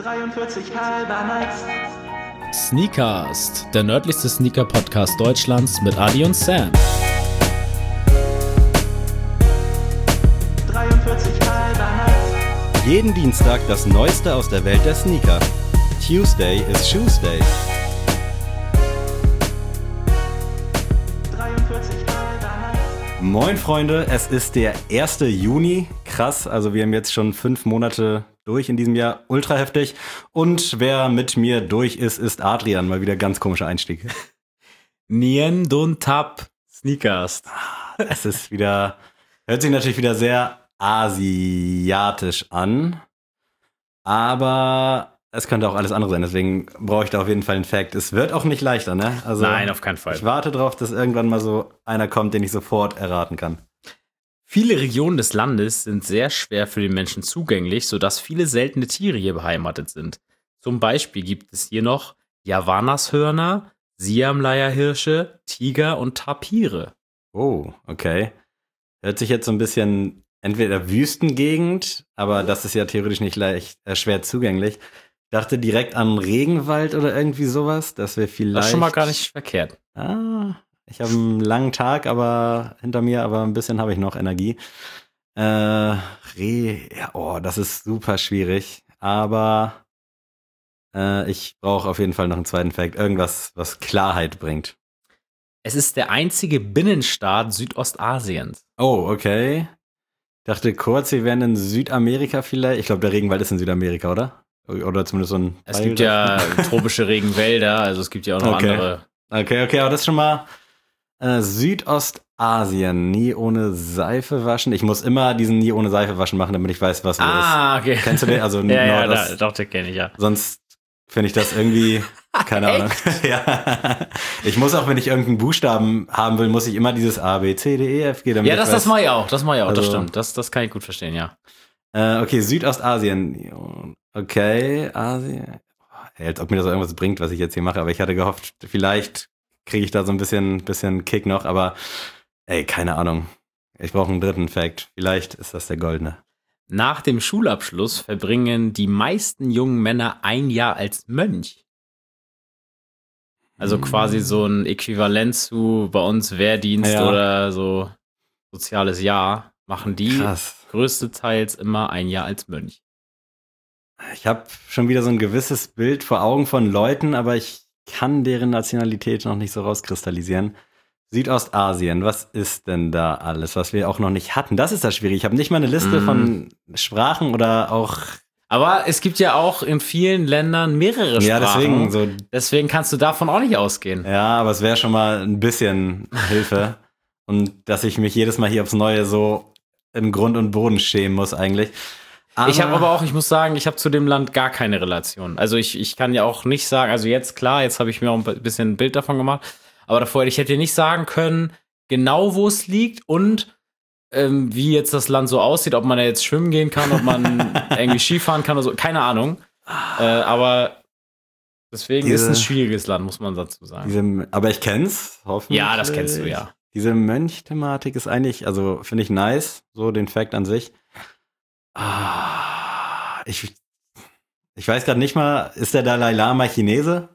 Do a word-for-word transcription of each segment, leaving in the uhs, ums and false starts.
dreiundvierzig halber nice. Sneakcast, der nördlichste Sneaker-Podcast Deutschlands mit Adi und Sam. dreiundvierzig halber nice. Jeden Dienstag das Neueste aus der Welt der Sneaker. Tuesday is Shoes Day. dreiundvierzig halber nice. Moin Freunde, es ist der erste Juni. Krass, also wir haben jetzt schon fünf Monate durch in diesem Jahr. Ultra heftig. Und wer mit mir durch ist, ist Adrian. Mal wieder ganz komischer Einstieg. Nien Dun Tap Sneakcast. Es ist wieder, hört sich natürlich wieder sehr asiatisch an. Aber es könnte auch alles andere sein. Deswegen brauche ich da auf jeden Fall einen Fact. Es wird auch nicht leichter, ne? Also, Nein, auf keinen Fall. Ich warte drauf, dass irgendwann mal so einer kommt, den ich sofort erraten kann. Viele Regionen des Landes sind sehr schwer für den Menschen zugänglich, sodass viele seltene Tiere hier beheimatet sind. Zum Beispiel gibt es hier noch Javanashörner, Siamleierhirsche, Tiger und Tapire. Oh, okay. Hört sich jetzt so ein bisschen entweder Wüstengegend, aber das ist ja theoretisch nicht leicht äh, schwer zugänglich. Ich dachte direkt an Regenwald oder irgendwie sowas. Das wäre vielleicht. Das ist schon mal gar nicht verkehrt. Ah, ich habe einen langen Tag, aber hinter mir, aber ein bisschen habe ich noch Energie. Äh, Re, ja, oh, das ist super schwierig. Aber äh, ich brauche auf jeden Fall noch einen zweiten Fact. Irgendwas, was Klarheit bringt. Es ist der einzige Binnenstaat Südostasiens. Oh, okay. Ich dachte kurz, wir wären in Südamerika vielleicht. Ich glaube, der Regenwald ist in Südamerika, oder? Oder zumindest so ein. Es gibt ja tropische Regenwälder, also es gibt ja auch noch Okay. andere. Okay, okay, aber das ist schon mal äh, Südostasien. Nie ohne Seife waschen. Ich muss immer diesen nie ohne Seife waschen machen, damit ich weiß, was wo Ah, okay. ist. Kennst du den? Also Ja, ja, Nordost- da, doch, den kenne ich ja. Sonst finde ich das irgendwie, keine Ahnung. Ja. Ich muss auch, wenn ich irgendeinen Buchstaben haben will, muss ich immer dieses A, B, C, D, E, F, G. Damit Ja, ich das, weiß. das mache ich auch, das mache ich auch, das Also- stimmt. Das, das kann ich gut verstehen, ja. Äh, okay, Südostasien. Okay, Asien. Ey, als ob mir das auch irgendwas bringt, was ich jetzt hier mache. Aber ich hatte gehofft, vielleicht kriege ich da so ein bisschen, bisschen Kick noch. Aber ey, keine Ahnung. Ich brauche einen dritten Fact. Vielleicht ist das der goldene. Nach dem Schulabschluss verbringen die meisten jungen Männer ein Jahr als Mönch. Also quasi so ein Äquivalent zu bei uns Wehrdienst Ja. oder so soziales Jahr, machen die Krass. größtenteils immer ein Jahr als Mönch. Ich habe schon wieder so ein gewisses Bild vor Augen von Leuten, aber ich kann deren Nationalität noch nicht so rauskristallisieren. Südostasien, was ist denn da alles, was wir auch noch nicht hatten? Das ist das schwierig. Ich habe nicht mal eine Liste Mm. von Sprachen oder auch. Aber es gibt ja auch in vielen Ländern mehrere Sprachen. Ja, deswegen so. Deswegen kannst du davon auch nicht ausgehen. Ja, aber es wäre schon mal ein bisschen Hilfe. Und dass ich mich jedes Mal hier aufs Neue so im Grund und Boden schämen muss eigentlich. Aber Ich habe aber auch, ich muss sagen, ich habe zu dem Land gar keine Relation. Also ich, ich kann ja auch nicht sagen, also jetzt klar, jetzt habe ich mir auch ein bisschen ein Bild davon gemacht, aber davor, ich hätte dir nicht sagen können, genau wo es liegt und ähm, wie jetzt das Land so aussieht, ob man da jetzt schwimmen gehen kann, ob man irgendwie Skifahren kann oder so, keine Ahnung. Äh, aber deswegen Diese- ist es ein schwieriges Land, muss man dazu sagen. Diese, aber ich kenn's, hoffentlich. Ja, das kennst du, ja. Diese Mönch-Thematik ist eigentlich, also finde ich nice, so den Fact an sich. Ah, ich, ich weiß gerade nicht mal, ist der Dalai Lama Chinese?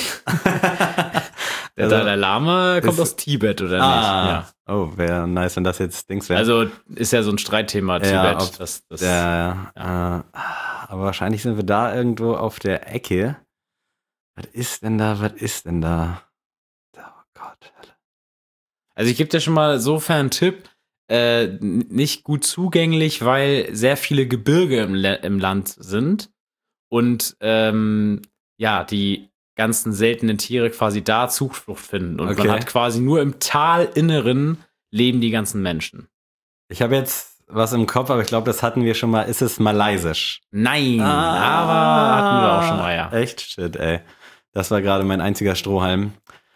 Der Also- Dalai Lama kommt ist- aus Tibet, oder Ah, nicht? oh, wäre nice, wenn das jetzt Dings Ja. wäre. Also ist ja so ein Streitthema, Tibet. Ja, ob- das, das, Ja, ja. Äh, aber wahrscheinlich sind wir da irgendwo auf der Ecke. Was ist denn da? Was ist denn da? Oh Gott. Also ich gebe dir schon mal sofern einen Tipp, äh, n- nicht gut zugänglich, weil sehr viele Gebirge im, Le im Land sind und ähm, ja, die ganzen seltenen Tiere quasi da Zuflucht finden. Und Okay. man hat quasi nur im Talinneren leben die ganzen Menschen. Ich habe jetzt was im Kopf, aber ich glaube, das hatten wir schon mal. Ist es Malaysisch? Nein, Ah. aber hatten wir auch schon mal, ja. Echt? Shit, ey. Das war gerade mein einziger Strohhalm.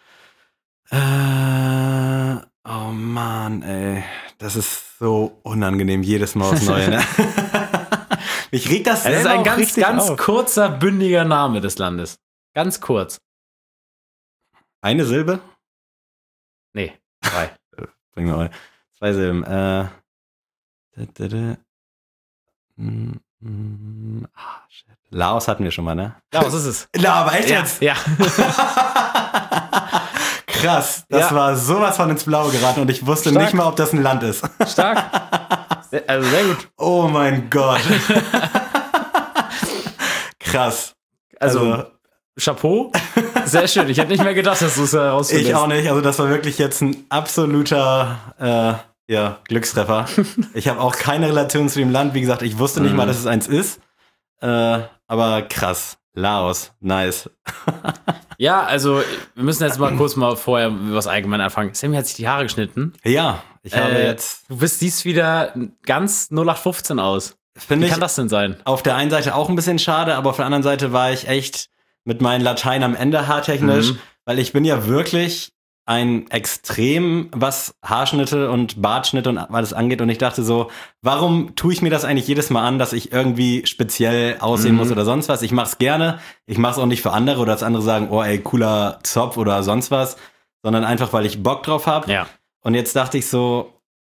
Äh, oh Mann, ey. Das ist so unangenehm, jedes Mal aufs Neue, ne? Ich reg das Es ist selber ein auch ganz, richtig ganz auf. kurzer, bündiger Name des Landes. Ganz kurz. Eine Silbe? Nee, drei. Bring mal. Zwei Silben. Äh, da, da, da. Hm, Hm, ah, shit. Laos hatten wir schon mal, ne? Ja, was ist es? Na, aber echt Ja, jetzt? ja. Krass, das Ja. war sowas von ins Blaue geraten und ich wusste Stark. nicht mal, ob das ein Land ist. Stark. Sehr, also sehr gut. Oh mein Gott. Krass. Also, Also, Chapeau. Sehr schön. Ich hätte nicht mehr gedacht, dass du es herausfindest. ich auch nicht. Also das war wirklich jetzt ein absoluter äh, ja, Glückstreffer. Ich habe auch keine Relation zu dem Land. Wie gesagt, ich wusste nicht Mhm. mal, dass es eins ist. Äh, aber krass. Laos. Nice. Ja, also wir müssen jetzt mal kurz mal vorher was allgemein anfangen. Sammy hat sich die Haare geschnitten. Ja, ich habe Äh, jetzt, Du bist, siehst wieder ganz null acht fünfzehn aus. Wie finde ich, kann das denn sein? auf der einen Seite auch ein bisschen schade, aber auf der anderen Seite war ich echt mit meinen Latein am Ende haartechnisch, Mhm. weil ich bin ja wirklich ein Extrem, was Haarschnitte und Bartschnitte und alles angeht. Und ich dachte so, warum tue ich mir das eigentlich jedes Mal an, dass ich irgendwie speziell aussehen Mhm. muss oder sonst was? Ich mach's gerne. Ich mach's auch nicht für andere oder dass andere sagen, oh ey, cooler Zopf oder sonst was, sondern einfach, weil ich Bock drauf habe. Ja. Und jetzt dachte ich so,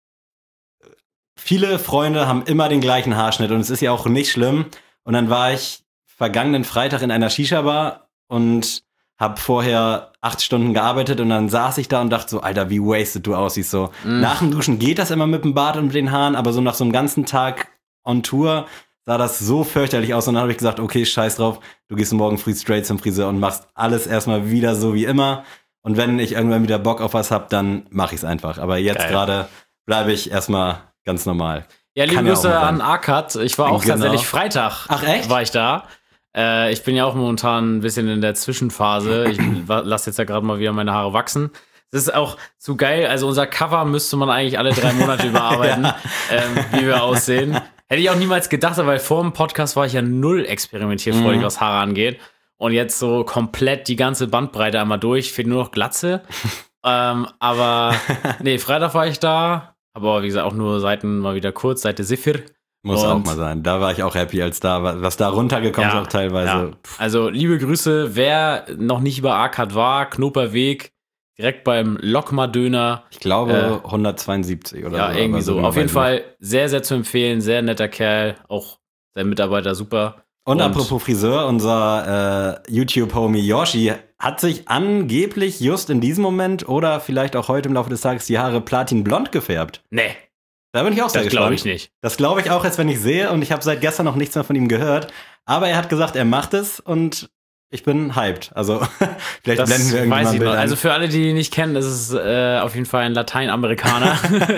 viele Freunde haben immer den gleichen Haarschnitt und es ist ja auch nicht schlimm. Und dann war ich vergangenen Freitag in einer Shisha-Bar und habe vorher acht Stunden gearbeitet und dann saß ich da und dachte so, Alter, wie wasted du aussiehst. So, Mhm. nach dem Duschen geht das immer mit dem Bart und mit den Haaren, aber so nach so einem ganzen Tag on Tour sah das so fürchterlich aus und dann habe ich gesagt, okay, scheiß drauf, du gehst morgen früh straight zum Friseur und machst alles erstmal wieder so wie immer. Und wenn ich irgendwann wieder Bock auf was hab, dann mache ich's einfach. Aber jetzt Geil. gerade bleibe ich erstmal ganz normal. Ja, liebe Kann ja auch Grüße mal sein. an Arcad. Ich war auch Genau. tatsächlich Freitag. Ach, echt? War ich da. Äh, ich bin ja auch momentan ein bisschen in der Zwischenphase. Ich lasse jetzt ja gerade mal wieder meine Haare wachsen. Das ist auch zu geil. Also unser Cover müsste man eigentlich alle drei Monate überarbeiten, Ja. ähm, wie wir aussehen. Hätte ich auch niemals gedacht, weil vor dem Podcast war ich ja null experimentierfreudig, Mhm. was Haare angeht. Und jetzt so komplett die ganze Bandbreite einmal durch. Fehlt nur noch Glatze. ähm, aber nee, Freitag war ich da. Aber wie gesagt, auch nur Seiten mal wieder kurz, Seite Sifir. Muss Und- auch mal sein. Da war ich auch happy, als da, was da runtergekommen ist, auch teilweise. ja. Also liebe Grüße, wer noch nicht über Arcad war, Knoperweg, direkt beim Lokma-Döner. Ich glaube hundertzweiundsiebzig oder Ja, so. irgendwie aber so. genau Auf jeden weiß ich nicht. Fall sehr, sehr zu empfehlen. Sehr netter Kerl. Auch sein Mitarbeiter super. Und, Und- apropos Friseur, unser äh, YouTube-Homie Yoshi hat sich angeblich just in diesem Moment oder vielleicht auch heute im Laufe des Tages die Haare platinblond gefärbt. Nee, Da bin ich auch sehr das gespannt. glaube ich nicht. Das glaube ich auch, als wenn ich sehe und ich habe seit gestern noch nichts mehr von ihm gehört. Aber er hat gesagt, er macht es und ich bin hyped. Also vielleicht Das blenden wir irgendwie mal weiß ein ich Bild noch. ein. Also für alle, die ihn nicht kennen, das ist äh, auf jeden Fall ein Lateinamerikaner.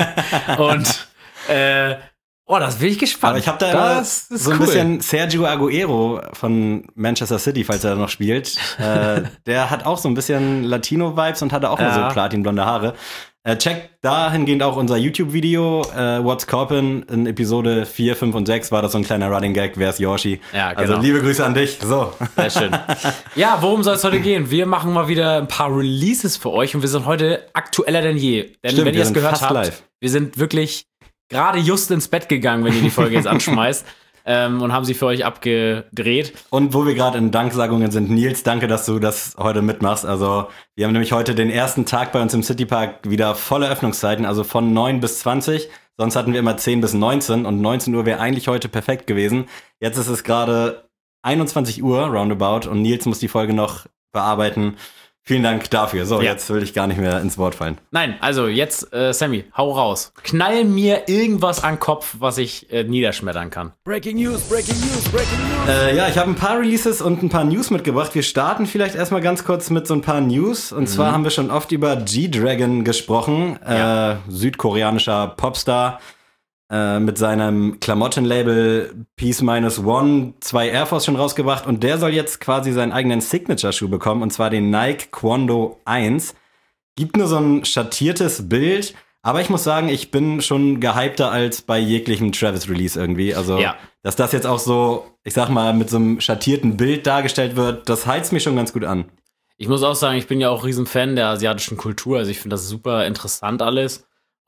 Und äh, oh, das bin ich gespannt. Aber ich habe da immer das ist so ein cool. bisschen Sergio Aguero von Manchester City, falls er da noch spielt. äh, der hat auch so ein bisschen Latino-Vibes und hatte auch Ja. mal so platinblonde Haare. Äh, checkt dahingehend auch unser YouTube-Video, äh, What's Coppin, in Episode vier, fünf und sechs war das so ein kleiner Running Gag, wer ist Yoshi? Ja, genau. Also liebe Grüße an dich. So. Sehr schön. Ja, worum soll es heute gehen? Wir machen mal wieder ein paar Releases für euch und wir sind heute aktueller denn je. Denn Stimmt, wenn wir ihr es sind gehört fast habt, live. wir sind wirklich gerade just ins Bett gegangen, wenn ihr die Folge jetzt anschmeißt ähm, und haben sie für euch abgedreht. Und wo wir gerade in Danksagungen sind, Nils, danke, dass du das heute mitmachst. Also wir haben nämlich heute den ersten Tag bei uns im Citypark wieder volle Öffnungszeiten, also von neun bis zwanzig. Sonst hatten wir immer zehn bis neunzehn und neunzehn Uhr wäre eigentlich heute perfekt gewesen. Jetzt ist es gerade einundzwanzig Uhr roundabout und Nils muss die Folge noch bearbeiten. Vielen Dank dafür. So, Ja. jetzt will ich gar nicht mehr ins Wort fallen. Nein, also jetzt, äh, Sammy, hau raus. Knall mir irgendwas an den Kopf, was ich äh, niederschmettern kann. Breaking News, Breaking News, Breaking News. Äh, ja, ich habe ein paar Releases und ein paar News mitgebracht. Wir starten vielleicht erstmal ganz kurz mit so ein paar News. Und zwar haben wir schon oft über G-Dragon gesprochen, Ja. äh, südkoreanischer Popstar äh, mit seinem Klamottenlabel Peace Minus One zwei Air Force schon rausgebracht. Und der soll jetzt quasi seinen eigenen Signature-Schuh bekommen, und zwar den Nike Kwondo eins. Gibt nur so ein schattiertes Bild. Aber ich muss sagen, ich bin schon gehypter als bei jeglichem Travis-Release irgendwie. Also, Ja. dass das jetzt auch so, ich sag mal, mit so einem schattierten Bild dargestellt wird, das heizt mich schon ganz gut an. Ich muss auch sagen, ich bin ja auch riesen Fan der asiatischen Kultur. Also ich finde das super interessant alles.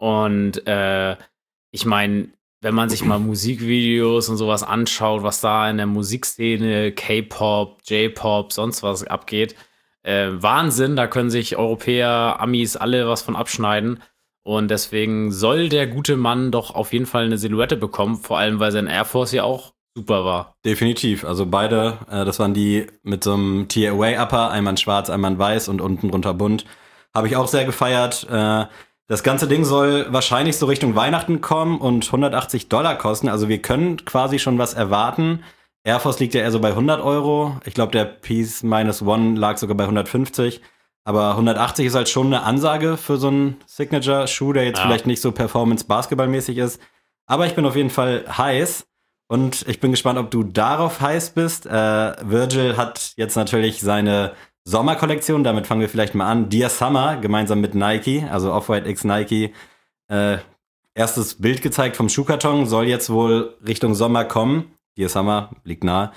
Und äh, ich meine, wenn man sich mal Musikvideos und sowas anschaut, was da in der Musikszene, K-Pop, J-Pop, sonst was abgeht, äh, Wahnsinn, da können sich Europäer, Amis alle was von abschneiden. Und deswegen soll der gute Mann doch auf jeden Fall eine Silhouette bekommen, vor allem weil sein Air Force ja auch super war. Definitiv. Also beide, äh, das waren die mit so einem Tear-Away-Upper, einmal in schwarz, einmal in weiß und unten drunter bunt. Habe ich auch sehr gefeiert. Äh, das ganze Ding soll wahrscheinlich so Richtung Weihnachten kommen und hundertachtzig Dollar kosten. Also wir können quasi schon was erwarten. Air Force liegt ja eher so bei hundert Euro. Ich glaube, der Peace Minus One lag sogar bei hundertfünfzig. Aber hundertachtzig ist halt schon eine Ansage für so einen Signature-Schuh, der jetzt Ja. vielleicht nicht so Performance-Basketball-mäßig ist. Aber ich bin auf jeden Fall heiß. Und ich bin gespannt, ob du darauf heiß bist. Äh, Virgil hat jetzt natürlich seine Sommerkollektion, damit fangen wir vielleicht mal an. Dear Summer, gemeinsam mit Nike, also Off-White x Nike. Äh, erstes Bild gezeigt vom Schuhkarton, soll jetzt wohl Richtung Sommer kommen. Dear Summer, liegt nahe.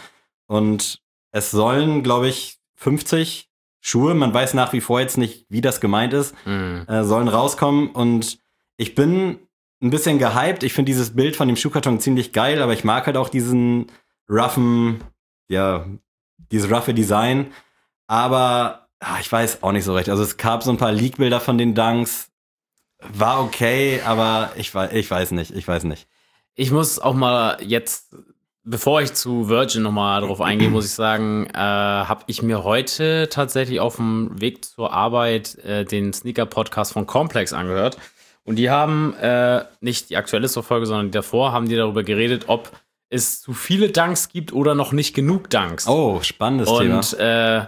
Und es sollen, glaube ich, fünfzig Schuhe, man weiß nach wie vor jetzt nicht, wie das gemeint ist, Mhm. äh, sollen rauskommen. Und ich bin ein bisschen gehypt. Ich finde dieses Bild von dem Schuhkarton ziemlich geil, aber ich mag halt auch diesen roughen, ja, dieses roughe Design. Aber ah, ich weiß auch nicht so recht. Also es gab so ein paar Leak-Bilder von den Dunks. War okay, aber ich, wei- ich weiß nicht. Ich weiß nicht. Ich muss auch mal jetzt, bevor ich zu Virgin nochmal drauf eingehe, muss ich sagen, äh, habe ich mir heute tatsächlich auf dem Weg zur Arbeit äh, den Sneaker-Podcast von Complex angehört. Und die haben, äh, nicht die aktuelle Folge, sondern die davor, haben die darüber geredet, ob es zu viele Dunks gibt oder noch nicht genug Dunks. Oh, spannendes Thema. Und äh,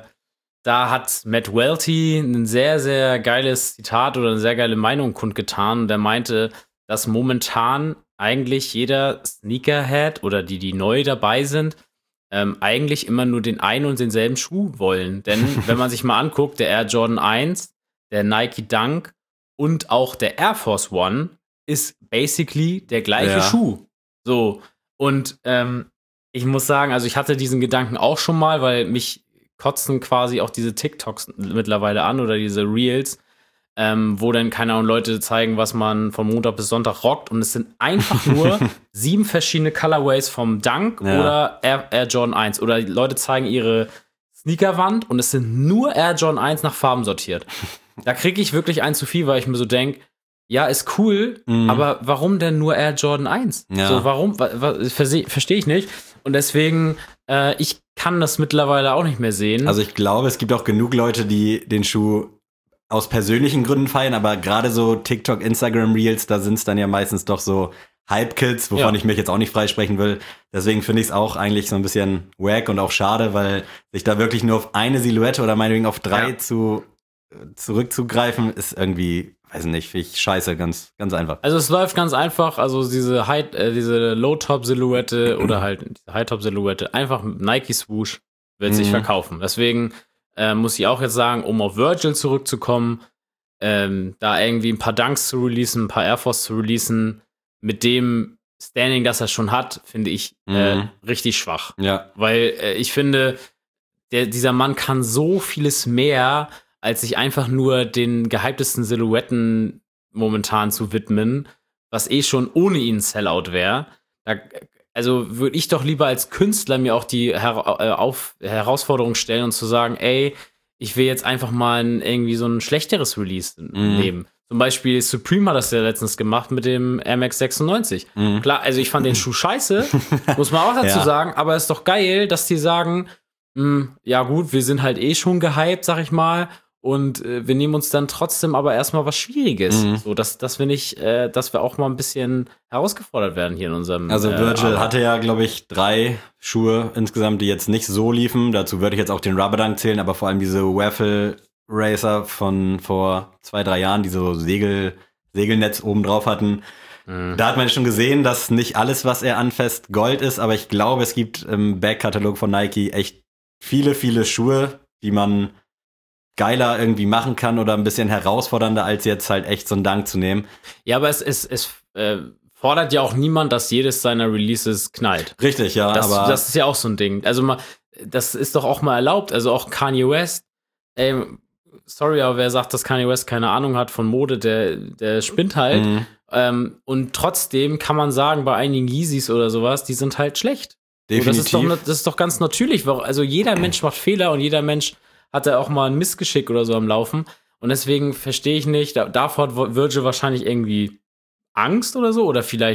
da hat Matt Welty ein sehr, sehr geiles Zitat oder eine sehr geile Meinung kundgetan. Und der meinte, dass momentan eigentlich jeder Sneakerhead oder die, die neu dabei sind, ähm, eigentlich immer nur den einen und denselben Schuh wollen. Denn wenn man sich mal anguckt, der Air Jordan eins, der Nike Dunk und auch der Air Force One ist basically der gleiche Ja. Schuh. So. Und ähm, ich muss sagen, also ich hatte diesen Gedanken auch schon mal, weil mich kotzen quasi auch diese TikToks mittlerweile an oder diese Reels, ähm, wo dann, keine Ahnung, Leute zeigen, was man von Montag bis Sonntag rockt. Und es sind einfach nur sieben verschiedene Colorways vom Dunk Ja. oder Air, Air Jordan eins. Oder die Leute zeigen ihre Sneakerwand und es sind nur Air Jordan eins nach Farben sortiert. Da kriege ich wirklich ein zu viel, weil ich mir so denke, ja, ist cool, Mhm. aber warum denn nur Air Jordan eins? Ja. So, warum? Verstehe versteh ich nicht. Und deswegen, äh, ich kann das mittlerweile auch nicht mehr sehen. Also ich glaube, es gibt auch genug Leute, die den Schuh aus persönlichen Gründen feiern, aber gerade so TikTok, Instagram Reels, da sind es dann ja meistens doch so Hype-Kids, wovon Ja. ich mich jetzt auch nicht freisprechen will. Deswegen finde ich es auch eigentlich so ein bisschen wack und auch schade, weil sich da wirklich nur auf eine Silhouette oder meinetwegen auf drei Ja. zu zurückzugreifen, ist irgendwie, weiß nicht, finde ich scheiße, ganz, ganz einfach. Also es läuft ganz einfach, also diese High, äh, diese Low-Top-Silhouette oder halt diese High-Top-Silhouette, einfach mit Nike Swoosh wird sich Mhm. verkaufen. Deswegen äh, muss ich auch jetzt sagen, um auf Virgil zurückzukommen, ähm, da irgendwie ein paar Dunks zu releasen, ein paar Air Force zu releasen, mit dem Standing, das er schon hat, finde ich äh, Mhm. richtig schwach. Ja, Weil äh, ich finde, der, dieser Mann kann so vieles mehr, als sich einfach nur den gehyptesten Silhouetten momentan zu widmen, was eh schon ohne ihn ein Sellout wäre. Da, also würde ich doch lieber als Künstler mir auch die Her äh, auf Herausforderung stellen und zu sagen, ey, ich will jetzt einfach mal ein, irgendwie so ein schlechteres Release Mhm. nehmen. Zum Beispiel Supreme hat das ja letztens gemacht mit dem Air Max sechsundneunzig. Mhm. Klar, also ich fand den Schuh scheiße, muss man auch dazu Ja. sagen, aber es ist doch geil, dass die sagen, mh, ja gut, wir sind halt eh schon gehypt, sag ich mal, und äh, wir nehmen uns dann trotzdem aber erstmal was Schwieriges. Mhm. So, dass, dass wir nicht, äh, dass wir auch mal ein bisschen herausgefordert werden hier in unserem. Also äh, Virgil Arbeit. hatte ja, glaube ich, drei Schuhe insgesamt, die jetzt nicht so liefen. Dazu würde ich jetzt auch den Rubber Dunk zählen, aber vor allem diese Waffle Racer von vor zwei, drei Jahren, die so Segel, Segelnetz oben drauf hatten. Mhm. Da hat man schon gesehen, dass nicht alles, was er anfasst, Gold ist, aber ich glaube, es gibt im Backkatalog von Nike echt viele, viele Schuhe, die man geiler irgendwie machen kann oder ein bisschen herausfordernder, als jetzt halt echt so einen Dunk zu nehmen. Ja, aber es, es, es äh, fordert ja auch niemand, dass jedes seiner Releases knallt. Richtig, ja, Das, aber das ist ja auch so ein Ding. Also mal, das ist doch auch mal erlaubt. Also auch Kanye West, ey, sorry, aber wer sagt, dass Kanye West keine Ahnung hat von Mode, der, der spinnt halt. Mhm. Ähm, und trotzdem kann man sagen, bei einigen Yeezys oder sowas, die sind halt schlecht. So, das, ist doch, definitiv. das ist doch ganz natürlich. Also jeder Mensch macht Fehler und jeder Mensch hat da auch mal ein Missgeschick oder so am Laufen. Und deswegen verstehe ich nicht, da, davor hat Virgil wahrscheinlich irgendwie Angst oder so. Oder vielleicht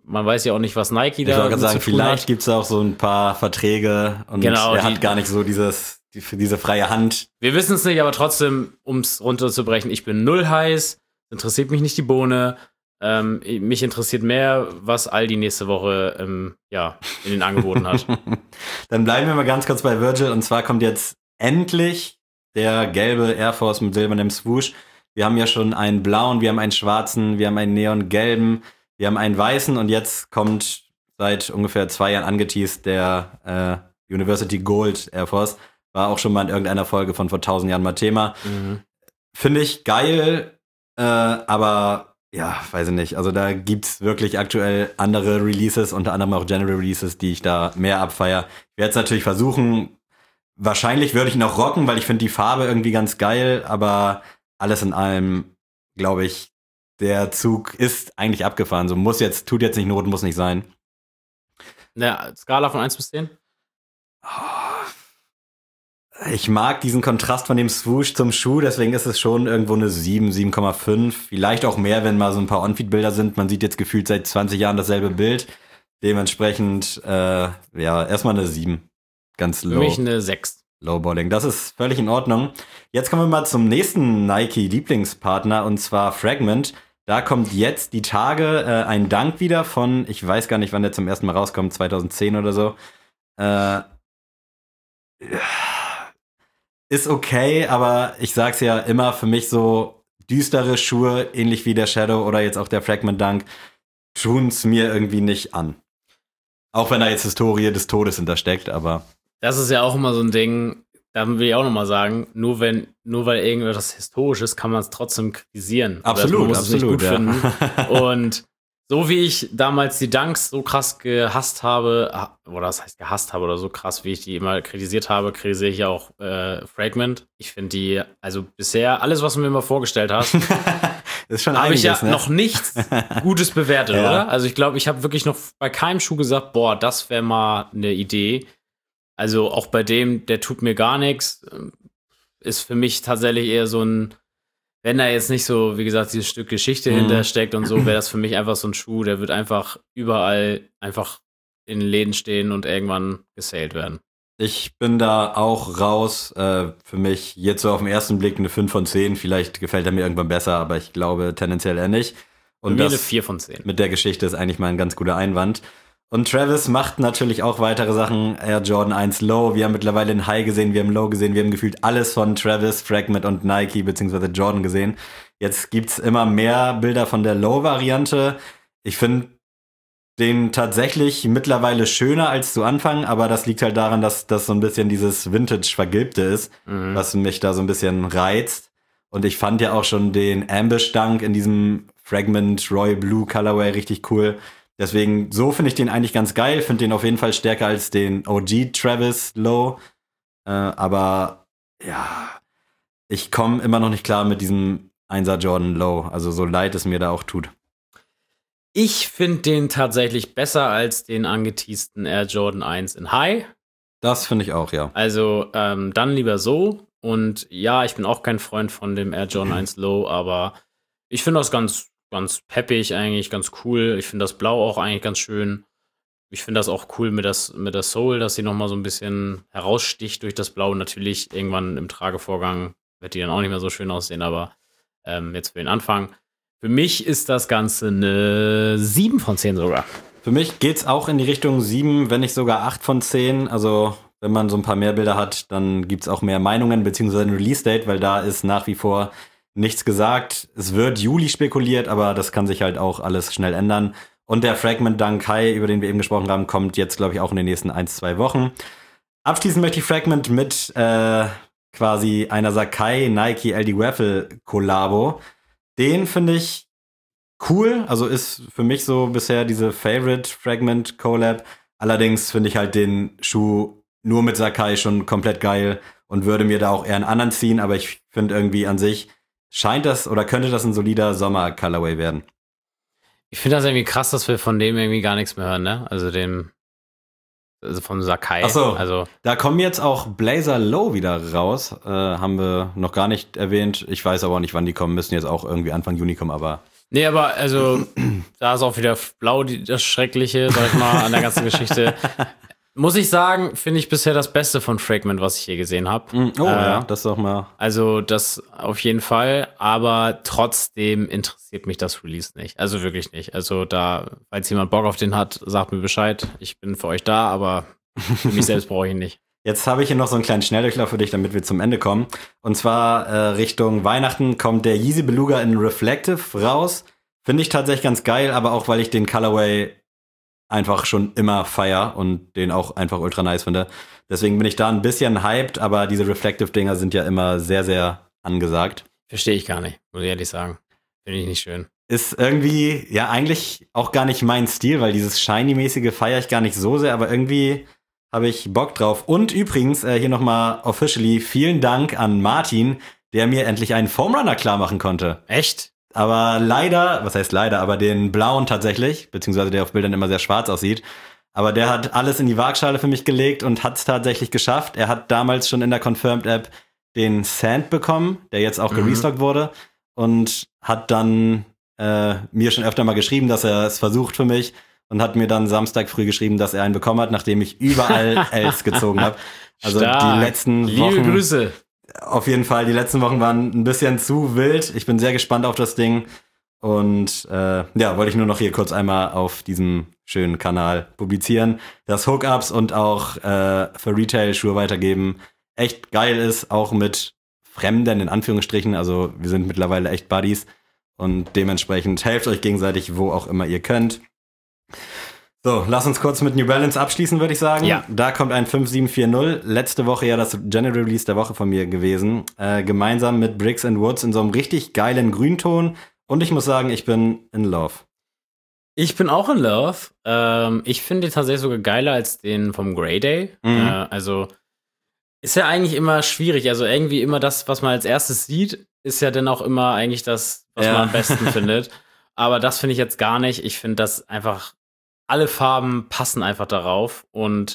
man weiß ja auch nicht, was Nike Ich da wollte gerade sagen, zu tun vielleicht hat. gibt es auch so ein paar Verträge und Genau, er die- hat gar nicht so dieses, die, für diese freie Hand. Wir wissen es nicht, aber trotzdem, um es runterzubrechen, ich bin null heiß, interessiert mich nicht die Bohne. Ähm, mich interessiert mehr, was Aldi nächste Woche ähm, ja, in den Angeboten hat. Dann bleiben wir mal ganz kurz bei Virgil und zwar kommt jetzt endlich der gelbe Air Force mit silbernem Swoosh. Wir haben ja schon einen blauen, wir haben einen schwarzen, wir haben einen neongelben, wir haben einen weißen und jetzt kommt seit ungefähr zwei Jahren angeteased der äh, University Gold Air Force. War auch schon mal in irgendeiner Folge von vor tausend Jahren mal Thema. Mhm. Finde ich geil, äh, aber ja, weiß ich nicht. Also da gibt's wirklich aktuell andere Releases, unter anderem auch General Releases, die ich da mehr abfeier. Ich werde es natürlich versuchen. Wahrscheinlich würde ich ihn auch rocken, weil ich finde die Farbe irgendwie ganz geil, aber alles in allem, glaube ich, der Zug ist eigentlich abgefahren. So muss jetzt, tut jetzt nicht Not, muss nicht sein. Ja, Skala von eins bis zehn? Ich mag diesen Kontrast von dem Swoosh zum Schuh, deswegen ist es schon irgendwo eine sieben, sieben Komma fünf. Vielleicht auch mehr, wenn mal so ein paar On-Feed-Bilder sind. Man sieht jetzt gefühlt seit zwanzig Jahren dasselbe Bild. Dementsprechend, äh, ja, erstmal eine sieben. Ganz Für low. mich eine sechs. Lowballing. Das ist völlig in Ordnung. Jetzt kommen wir mal zum nächsten Nike-Lieblingspartner und zwar Fragment. Da kommt jetzt die Tage äh, ein Dank wieder von, ich weiß gar nicht, wann der zum ersten Mal rauskommt, zweitausendzehn oder so. Äh, ist okay, aber ich sag's ja immer, für mich so düstere Schuhe, ähnlich wie der Shadow oder jetzt auch der Fragment Dunk, tun's mir irgendwie nicht an. Auch wenn da jetzt Historie des Todes hintersteckt, aber Das ist ja auch immer so ein Ding, da will ich auch nochmal sagen, nur wenn, nur weil irgendetwas historisch ist, kann man es trotzdem kritisieren. Oder absolut, man muss absolut. es nicht gut Ja. finden. Und so wie ich damals die Dunks so krass gehasst habe, oder das heißt gehasst habe oder so krass, wie ich die immer kritisiert habe, kritisiere ich ja auch äh, Fragment. Ich finde die, also bisher, alles, was du mir immer vorgestellt hast, ist schon habe ich ja einiges, ne? noch nichts Gutes bewertet, Ja. oder? Also ich glaube, ich habe wirklich noch bei keinem Schuh gesagt, boah, das wäre mal eine Idee. Also auch bei dem, der tut mir gar nichts, ist für mich tatsächlich eher so ein, wenn da jetzt nicht so, wie gesagt, dieses Stück Geschichte Mhm. hintersteckt und so, wäre das für mich einfach so ein Schuh, der wird einfach überall einfach in den Läden stehen und irgendwann gesailt werden. Ich bin da auch raus. Äh, für mich jetzt so auf den ersten Blick eine fünf von zehn. Vielleicht gefällt er mir irgendwann besser, aber ich glaube tendenziell eher nicht. Und Und mir eine das vier von zehn. mit der Geschichte ist eigentlich mal ein ganz guter Einwand. Und Travis macht natürlich auch weitere Sachen. Air Jordan eins Low. Wir haben mittlerweile den High gesehen, wir haben Low gesehen, wir haben gefühlt alles von Travis, Fragment und Nike bzw. Jordan gesehen. Jetzt gibt's immer mehr Bilder von der Low-Variante. Ich finde den tatsächlich mittlerweile schöner als zu Anfang, aber das liegt halt daran, dass das so ein bisschen dieses Vintage-Vergilbte ist, Mhm. was mich da so ein bisschen reizt. Und ich fand ja auch schon den Ambush-Dunk in diesem Fragment Royal Blue Colorway richtig cool. Deswegen, so finde ich den eigentlich ganz geil. Finde den auf jeden Fall stärker als den O G Travis Low. Äh, aber ja, ich komme immer noch nicht klar mit diesem Einser Jordan Low. Also so leid es mir da auch tut. Ich finde den tatsächlich besser als den angeteasten Air Jordan eins in High. Das finde ich auch, ja. Also ähm, dann lieber so. Und ja, ich bin auch kein Freund von dem Air Jordan eins Low, aber ich finde das ganz, ganz peppig eigentlich, ganz cool. Ich finde das Blau auch eigentlich ganz schön. Ich finde das auch cool mit, das, mit der Soul, dass sie nochmal so ein bisschen heraussticht durch das Blau. Natürlich irgendwann im Tragevorgang wird die dann auch nicht mehr so schön aussehen, aber ähm, jetzt für den Anfang. Für mich ist das Ganze eine sieben von zehn sogar. Für mich geht's auch in die Richtung sieben, wenn nicht sogar acht von zehn. Also wenn man so ein paar mehr Bilder hat, dann gibt's auch mehr Meinungen, beziehungsweise ein Release-Date, weil da ist nach wie vor nichts gesagt. Es wird Juli spekuliert, aber das kann sich halt auch alles schnell ändern. Und der Fragment Dunk High, über den wir eben gesprochen haben, kommt jetzt, glaube ich, auch in den nächsten ein, zwei Wochen. Abschließend möchte ich Fragment mit äh, quasi einer Sakai Nike L D Waffle Kollabo. Den finde ich cool, also ist für mich so bisher diese Favorite Fragment Collab. Allerdings finde ich halt den Schuh nur mit Sakai schon komplett geil und würde mir da auch eher einen anderen ziehen, aber ich finde irgendwie an sich scheint das oder könnte das ein solider Sommer-Colorway werden. Ich finde das irgendwie krass, dass wir von dem irgendwie gar nichts mehr hören, ne? Also dem, also vom Sakai. Ach so. Also Da kommen jetzt auch Blazer Low wieder raus, äh, haben wir noch gar nicht erwähnt. Ich weiß aber auch nicht, wann die kommen, müssen jetzt auch irgendwie Anfang Juni kommen, aber Nee, aber also, da ist auch wieder blau die, das Schreckliche, sag ich mal, an der ganzen Geschichte. Muss ich sagen, finde ich bisher das Beste von Fragment, was ich je gesehen habe. Oh äh, ja, das ist doch mal. Also das auf jeden Fall, aber trotzdem interessiert mich das Release nicht. Also wirklich nicht. Also da, falls jemand Bock auf den hat, sagt mir Bescheid. Ich bin für euch da, aber für mich selbst brauche ich ihn nicht. Jetzt habe ich hier noch so einen kleinen Schnelldurchlauf für dich, damit wir zum Ende kommen. Und zwar äh, Richtung Weihnachten kommt der Yeezy Beluga in Reflective raus. Finde ich tatsächlich ganz geil, aber auch, weil ich den Colorway einfach schon immer feier und den auch einfach ultra nice finde. Deswegen bin ich da ein bisschen hyped, aber diese Reflective-Dinger sind ja immer sehr, sehr angesagt. Verstehe ich gar nicht, muss ich ehrlich sagen. Finde ich nicht schön. Ist irgendwie, ja, eigentlich auch gar nicht mein Stil, weil dieses Shiny-mäßige feiere ich gar nicht so sehr, aber irgendwie habe ich Bock drauf. Und übrigens, äh, hier nochmal officially, vielen Dank an Martin, der mir endlich einen Foam Runner klar machen konnte. Echt? Aber leider, was heißt leider, aber den blauen tatsächlich, beziehungsweise der auf Bildern immer sehr schwarz aussieht. Aber der hat alles in die Waagschale für mich gelegt und hat es tatsächlich geschafft. Er hat damals schon in der Confirmed-App den Sand bekommen, der jetzt auch Mhm. gerestockt wurde. Und hat dann äh, mir schon öfter mal geschrieben, dass er es versucht für mich. Und hat mir dann Samstag früh geschrieben, dass er einen bekommen hat, nachdem ich überall Els gezogen habe. Also Stark. die letzten Liebe Wochen. Grüße. Auf jeden Fall, die letzten Wochen waren ein bisschen zu wild. Ich bin sehr gespannt auf das Ding. Und äh, ja, wollte ich nur noch hier kurz einmal auf diesem schönen Kanal publizieren. Dass Hookups und auch äh, für Retail-Schuhe weitergeben echt geil ist, auch mit Fremden in Anführungsstrichen. Also wir sind mittlerweile echt Buddies. Und dementsprechend helft euch gegenseitig, wo auch immer ihr könnt. So, lass uns kurz mit New Balance abschließen, würde ich sagen. Ja. Da kommt ein fünf sieben vier null. Letzte Woche ja das General Release der Woche von mir gewesen. Äh, gemeinsam mit Bricks and Woods in so einem richtig geilen Grünton. Und ich muss sagen, ich bin in love. Ich bin auch in Love. Ähm, ich finde den tatsächlich sogar geiler als den vom Grey Day. Mhm. Äh, also ist ja eigentlich immer schwierig. Also irgendwie immer das, was man als erstes sieht, ist ja dann auch immer eigentlich das, was Ja. man am besten findet. Aber das finde ich jetzt gar nicht. Ich finde das einfach, alle Farben passen einfach darauf. Und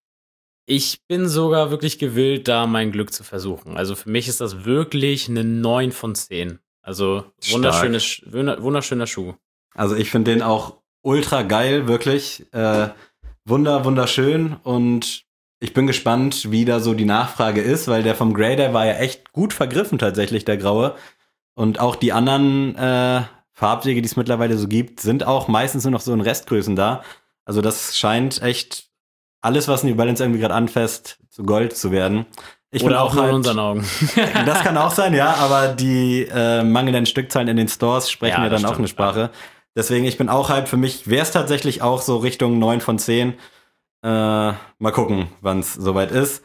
ich bin sogar wirklich gewillt, da mein Glück zu versuchen. Also für mich ist das wirklich eine neun von zehn. Also wunderschönes, Sch- wunder- wunderschöner Schuh. Also ich finde den auch ultra geil, wirklich. Äh, wunder, wunderschön. Und ich bin gespannt, wie da so die Nachfrage ist, weil der vom Grey Day war ja echt gut vergriffen tatsächlich, der graue. Und auch die anderen äh, Farbwege, die es mittlerweile so gibt, sind auch meistens nur noch so in Restgrößen da. Also das scheint echt alles, was New Balance irgendwie gerade anfasst, zu Gold zu werden. Ich Oder bin auch auch nur in halt, unseren Augen. das kann auch sein, ja, aber die äh, mangelnden Stückzahlen in den Stores sprechen Ja, ja, dann das auch eine stimmt, Sprache. Deswegen, ich bin auch hyped. Für mich wäre es tatsächlich auch so Richtung neun von zehn. Äh, mal gucken, wann es soweit ist.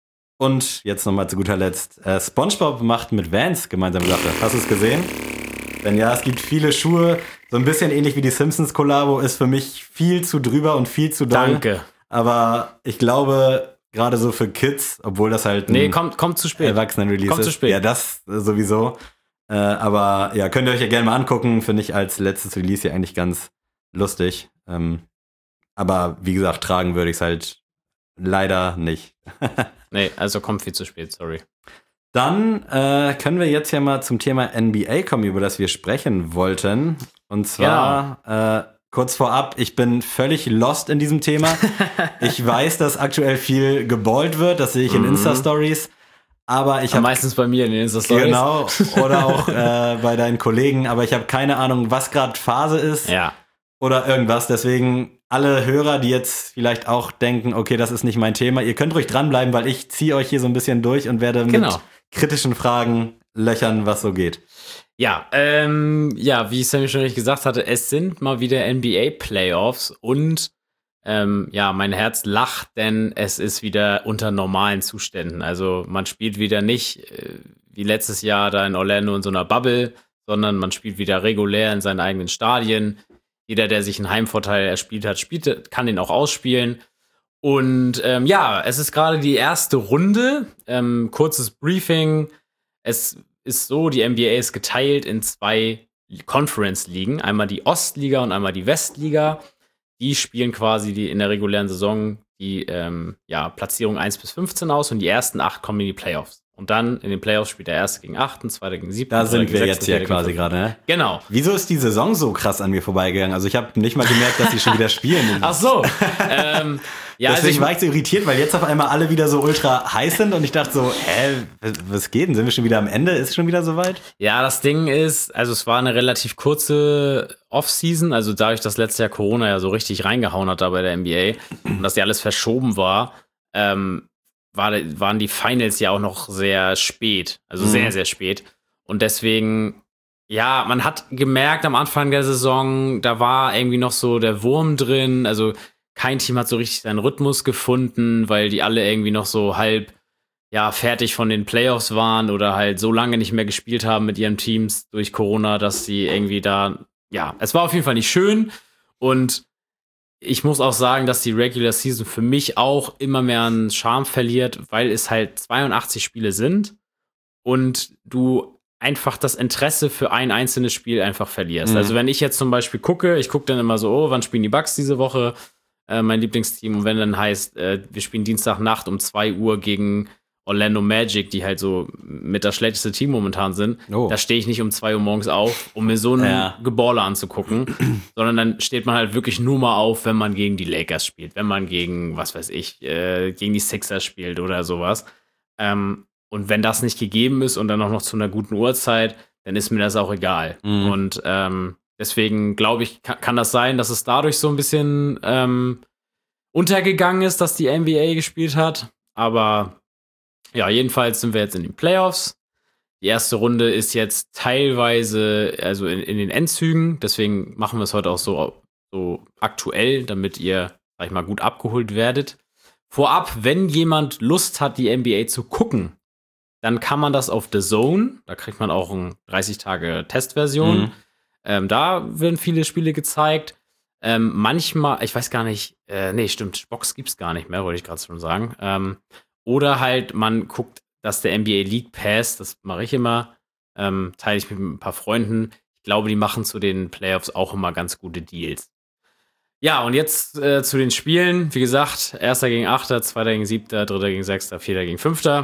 Und jetzt nochmal zu guter Letzt. Äh, SpongeBob macht mit Vans gemeinsam Sache. Hast du es gesehen? Denn ja, es gibt viele Schuhe. So ein bisschen ähnlich wie die Simpsons-Kollabo ist für mich viel zu drüber und viel zu doll. Danke. Aber ich glaube, gerade so für Kids, obwohl das halt ein Nee, kommt, kommt zu spät. Erwachsenen-Release Kommt ist. zu spät. Ja, das äh, sowieso. Äh, aber ja, könnt ihr euch ja gerne mal angucken. Finde ich als letztes Release hier eigentlich ganz lustig. Ähm, aber wie gesagt, tragen würde ich es halt leider nicht. Nee, also kommt viel zu spät, sorry. Dann äh, können wir jetzt ja mal zum Thema N B A kommen, über das wir sprechen wollten. Und zwar äh, kurz vorab, ich bin völlig lost in diesem Thema. Ich weiß, dass aktuell viel geballt wird, das sehe ich in Mhm. Insta-Stories. Aber ich Aber habe meistens bei mir in den Insta-Stories. genau, oder auch äh, bei deinen Kollegen, aber ich habe keine Ahnung, was gerade Phase ist Ja. oder irgendwas. Deswegen alle Hörer, die jetzt vielleicht auch denken, okay, das ist nicht mein Thema, ihr könnt ruhig dranbleiben, weil ich ziehe euch hier so ein bisschen durch und werde Genau. mit kritischen Fragen löchern, was so geht. Ja, ähm, ja, wie Sammy schon gesagt hatte, es sind mal wieder N B A-Playoffs und ähm, ja, mein Herz lacht, denn es ist wieder unter normalen Zuständen. Also man spielt wieder nicht äh, wie letztes Jahr da in Orlando in so einer Bubble, sondern man spielt wieder regulär in seinen eigenen Stadien. Jeder, der sich einen Heimvorteil erspielt hat, spielt, kann den auch ausspielen. Und ähm, ja, es ist gerade die erste Runde. Ähm, kurzes Briefing. Es ist so, die N B A ist geteilt in zwei Conference-Ligen. Einmal die Ostliga und einmal die Westliga. Die spielen quasi die in der regulären Saison die ähm, ja, Platzierung eins bis fünfzehn aus und die ersten acht kommen in die Playoffs. Und dann in den Playoffs spielt der Erste gegen Achten, Zweiter gegen Siebten. Da sind gegen wir Sechsten, jetzt ja Vierter gegen quasi Fünften. gerade, ne? Genau. Wieso ist die Saison so krass an mir vorbeigegangen? Also ich habe nicht mal gemerkt, dass die schon wieder spielen. Ach so. ähm, ja, Deswegen also ich, war ich so irritiert, weil jetzt auf einmal alle wieder so ultra heiß sind und ich dachte so, hä, was- was geht denn? Sind wir schon wieder am Ende? Ist schon wieder soweit? ja, das Ding ist, also es war eine relativ kurze Off-Season, also dadurch, dass letztes Jahr Corona ja so richtig reingehauen hat da bei der N B A und dass ja alles verschoben war, ähm, war, waren die Finals ja auch noch sehr spät, also Mhm. sehr, sehr spät. Und deswegen, ja, man hat gemerkt am Anfang der Saison, da war irgendwie noch so der Wurm drin, also kein Team hat so richtig seinen Rhythmus gefunden, weil die alle irgendwie noch so halb ja, fertig von den Playoffs waren oder halt so lange nicht mehr gespielt haben mit ihren Teams durch Corona, dass sie irgendwie da, ja, es war auf jeden Fall nicht schön. Und ich muss auch sagen, dass die Regular Season für mich auch immer mehr an Charme verliert, weil es halt zweiundachtzig Spiele sind und du einfach das Interesse für ein einzelnes Spiel einfach verlierst. Mhm. Also wenn ich jetzt zum Beispiel gucke, ich gucke dann immer so, oh, wann spielen die Bucks diese Woche? Äh, mein Lieblingsteam. Und wenn dann heißt, äh, wir spielen Dienstagnacht um zwei Uhr gegen Orlando Magic, die halt so mit das schlechteste Team momentan sind, Oh. da stehe ich nicht um zwei Uhr morgens auf, um mir so einen Ja. Geballer anzugucken, sondern dann steht man halt wirklich nur mal auf, wenn man gegen die Lakers spielt, wenn man gegen, was weiß ich, äh, gegen die Sixers spielt oder sowas. Ähm, und wenn das nicht gegeben ist und dann auch noch zu einer guten Uhrzeit, dann ist mir das auch egal. Mhm. Und ähm, deswegen glaube ich, kann, kann das sein, dass es dadurch so ein bisschen ähm, untergegangen ist, dass die N B A gespielt hat. Aber ja, jedenfalls sind wir jetzt in den Playoffs. Die erste Runde ist jetzt teilweise, also in, in den Endzügen. Deswegen machen wir es heute auch so, so aktuell, damit ihr, sag ich mal, gut abgeholt werdet. Vorab, wenn jemand Lust hat, die N B A zu gucken, dann kann man das auf The Zone. Da kriegt man auch eine dreißig Tage Testversion. Mhm. Ähm, da werden viele Spiele gezeigt. Ähm, manchmal, ich weiß gar nicht, äh, nee, stimmt, Box gibt's gar nicht mehr, wollte ich gerade schon sagen. Ähm, oder halt, man guckt, dass der N B A League Pass, das mache ich immer, ähm, teile ich mit ein paar Freunden. Ich glaube, die machen zu den Playoffs auch immer ganz gute Deals. Ja, und jetzt äh, zu den Spielen. Wie gesagt, Erster gegen Achter, Zweiter gegen Siebter, Dritter gegen Sechster, Vierter gegen Fünfter.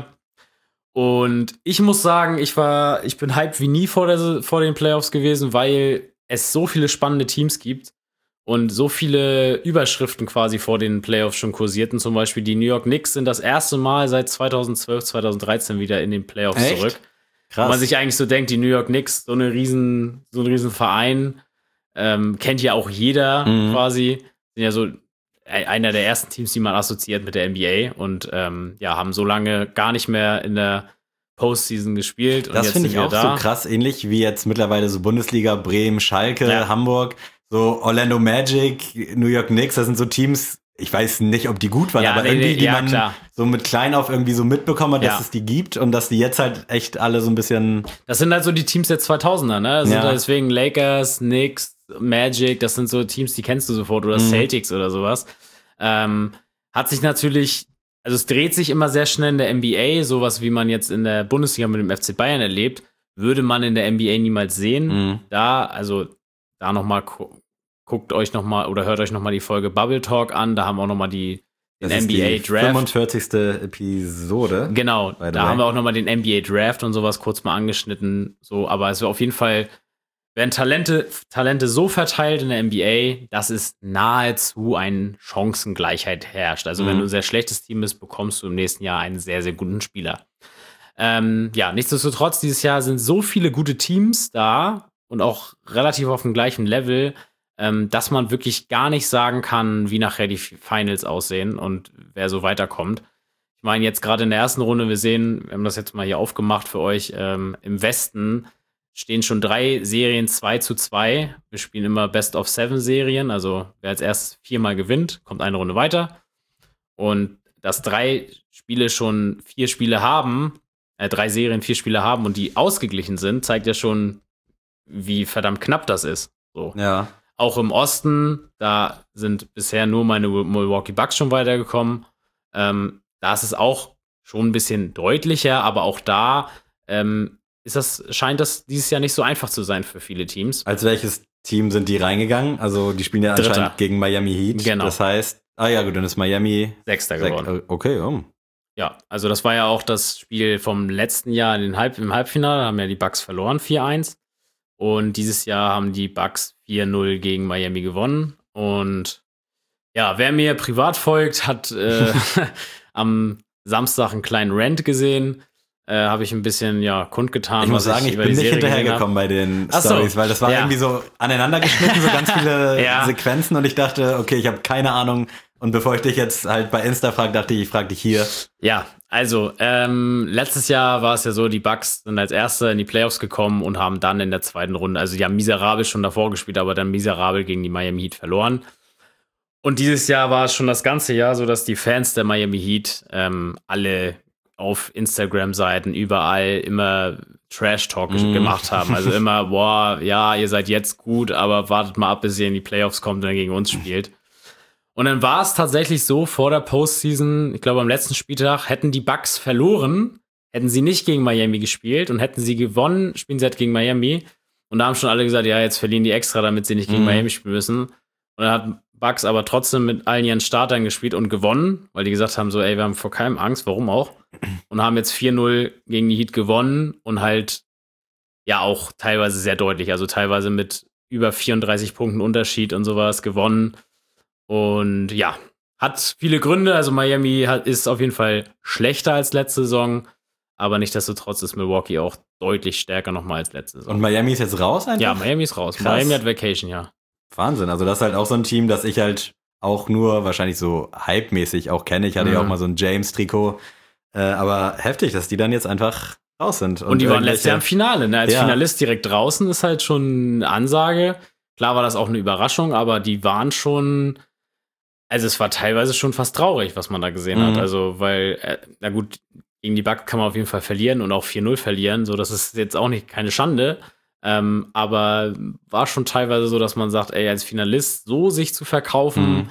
Und ich muss sagen, ich war, ich bin hyped wie nie vor, der, vor den Playoffs gewesen, weil es so viele spannende Teams gibt und so viele Überschriften quasi vor den Playoffs schon kursierten. Zum Beispiel die New York Knicks sind das erste Mal seit zweitausendzwölf, zweitausenddreizehn wieder in den Playoffs Echt? zurück. Krass. Wo man sich eigentlich so denkt, die New York Knicks, so eine riesen, so ein riesen Verein, ähm, kennt ja auch jeder Mhm. quasi. Sind ja so e- einer der ersten Teams, die man assoziiert mit der N B A und ähm, ja, haben so lange gar nicht mehr in der Postseason gespielt. Und Das jetzt finde sind ich wir auch da. so krass, ähnlich wie jetzt mittlerweile so Bundesliga, Bremen, Schalke, Ja. Hamburg, so Orlando Magic, New York Knicks, das sind so Teams, ich weiß nicht, ob die gut waren, Ja, aber nee, irgendwie, nee, die ja, man klar. so mit klein auf irgendwie so mitbekommen hat, dass Ja. es die gibt und dass die jetzt halt echt alle so ein bisschen, Das sind halt so die Teams der zweitausender, ne? Das sind Ja. halt deswegen Lakers, Knicks, Magic, das sind so Teams, die kennst du sofort, oder Mhm. Celtics oder sowas. Ähm, hat sich natürlich, also es dreht sich immer sehr schnell in der N B A, sowas wie man jetzt in der Bundesliga mit dem F C Bayern erlebt, würde man in der N B A niemals sehen. Mhm. Da, also da noch mal gu guckt euch noch mal oder hört euch noch mal die Folge Bubble Talk an, da haben wir auch noch mal die den das ist N B A die Draft. fünfundvierzigste Episode. Genau, By the da way. haben wir auch nochmal den N B A Draft und sowas kurz mal angeschnitten. So, aber es wäre auf jeden Fall, werden Talente, Talente so verteilt in der N B A, dass es nahezu eine Chancengleichheit herrscht. Also, wenn Mhm. du ein sehr schlechtes Team bist, bekommst du im nächsten Jahr einen sehr, sehr guten Spieler. Ähm, ja, nichtsdestotrotz, dieses Jahr sind so viele gute Teams da und auch relativ auf dem gleichen Level, ähm, dass man wirklich gar nicht sagen kann, wie nachher die Finals aussehen und wer so weiterkommt. Ich meine, jetzt gerade in der ersten Runde, wir sehen, wir haben das jetzt mal hier aufgemacht für euch, ähm, im Westen stehen schon drei Serien zwei zu zwei. Wir spielen immer Best-of-Seven-Serien, also wer als erstes viermal gewinnt, kommt eine Runde weiter. Und dass drei Spiele schon vier Spiele haben, äh, drei Serien vier Spiele haben und die ausgeglichen sind, zeigt ja schon, wie verdammt knapp das ist. So. Ja. Auch im Osten, da sind bisher nur meine Milwaukee Bucks schon weitergekommen. Ähm, da ist es auch schon ein bisschen deutlicher, aber auch da ähm, ist das, scheint das dieses Jahr nicht so einfach zu sein für viele Teams. Als welches Team sind die reingegangen? Also die spielen ja Dritter. anscheinend gegen Miami Heat. Genau. Das heißt, ah ja, gut, dann ist Miami Sechster sech- geworden. Okay, oh. Ja, also das war ja auch das Spiel vom letzten Jahr in den Halb, im Halbfinale, haben ja die Bucks verloren, vier eins. Und dieses Jahr haben die Bucks vier null gegen Miami gewonnen. Und ja, wer mir privat folgt, hat äh, am Samstag einen kleinen Rant gesehen. Äh, habe ich ein bisschen ja kundgetan. Ich muss sagen, ich, ich bin nicht hinterhergekommen bei den Ach Storys, so. weil das war ja. irgendwie so aneinander geschnitten, so ganz viele ja. Sequenzen und ich dachte, okay, ich habe keine Ahnung. Und bevor ich dich jetzt halt bei Insta frage, dachte ich, ich frage dich hier. Ja, also ähm, letztes Jahr war es ja so, die Bucks sind als Erste in die Playoffs gekommen und haben dann in der zweiten Runde, also die haben miserabel schon davor gespielt, aber dann miserabel gegen die Miami Heat verloren. Und dieses Jahr war es schon das ganze Jahr so, dass die Fans der Miami Heat ähm, alle auf Instagram-Seiten überall immer Trash-Talk mm. gemacht haben. Also immer, boah, ja, ihr seid jetzt gut, aber wartet mal ab, bis ihr in die Playoffs kommt und dann gegen uns spielt. Und dann war es tatsächlich so, vor der Postseason, ich glaube am letzten Spieltag, hätten die Bucks verloren, hätten sie nicht gegen Miami gespielt und hätten sie gewonnen, spielen sie halt gegen Miami. Und da haben schon alle gesagt, ja, jetzt verlieren die extra, damit sie nicht gegen mm. Miami spielen müssen. Und dann hat Bucks aber trotzdem mit allen ihren Startern gespielt und gewonnen, weil die gesagt haben so, ey, wir haben vor keinem Angst, warum auch? Und haben jetzt vier null gegen die Heat gewonnen und halt ja auch teilweise sehr deutlich, also teilweise mit über vierunddreißig Punkten Unterschied und sowas gewonnen. Und ja, hat viele Gründe, also Miami hat, ist auf jeden Fall schlechter als letzte Saison, aber nichtsdestotrotz ist Milwaukee auch deutlich stärker nochmal als letzte Saison. Und Miami ist jetzt raus einfach? Ja, Miami ist raus. Krass. Miami hat Vacation, ja. Wahnsinn, also das ist halt auch so ein Team, das ich halt auch nur wahrscheinlich so hype-mäßig auch kenne. Ich hatte mhm. ja auch mal so ein James-Trikot, äh, aber heftig, dass die dann jetzt einfach raus sind. Und, und die waren letztes Jahr im Finale, ne? Als ja. Finalist direkt draußen ist halt schon eine Ansage. Klar war das auch eine Überraschung, aber die waren schon, also es war teilweise schon fast traurig, was man da gesehen mhm. hat. Also, weil, äh, na gut, gegen die Bucks kann man auf jeden Fall verlieren und auch vier null verlieren, so das ist jetzt auch nicht keine Schande. Ähm, aber war schon teilweise so, dass man sagt, ey, als Finalist so sich zu verkaufen, mhm.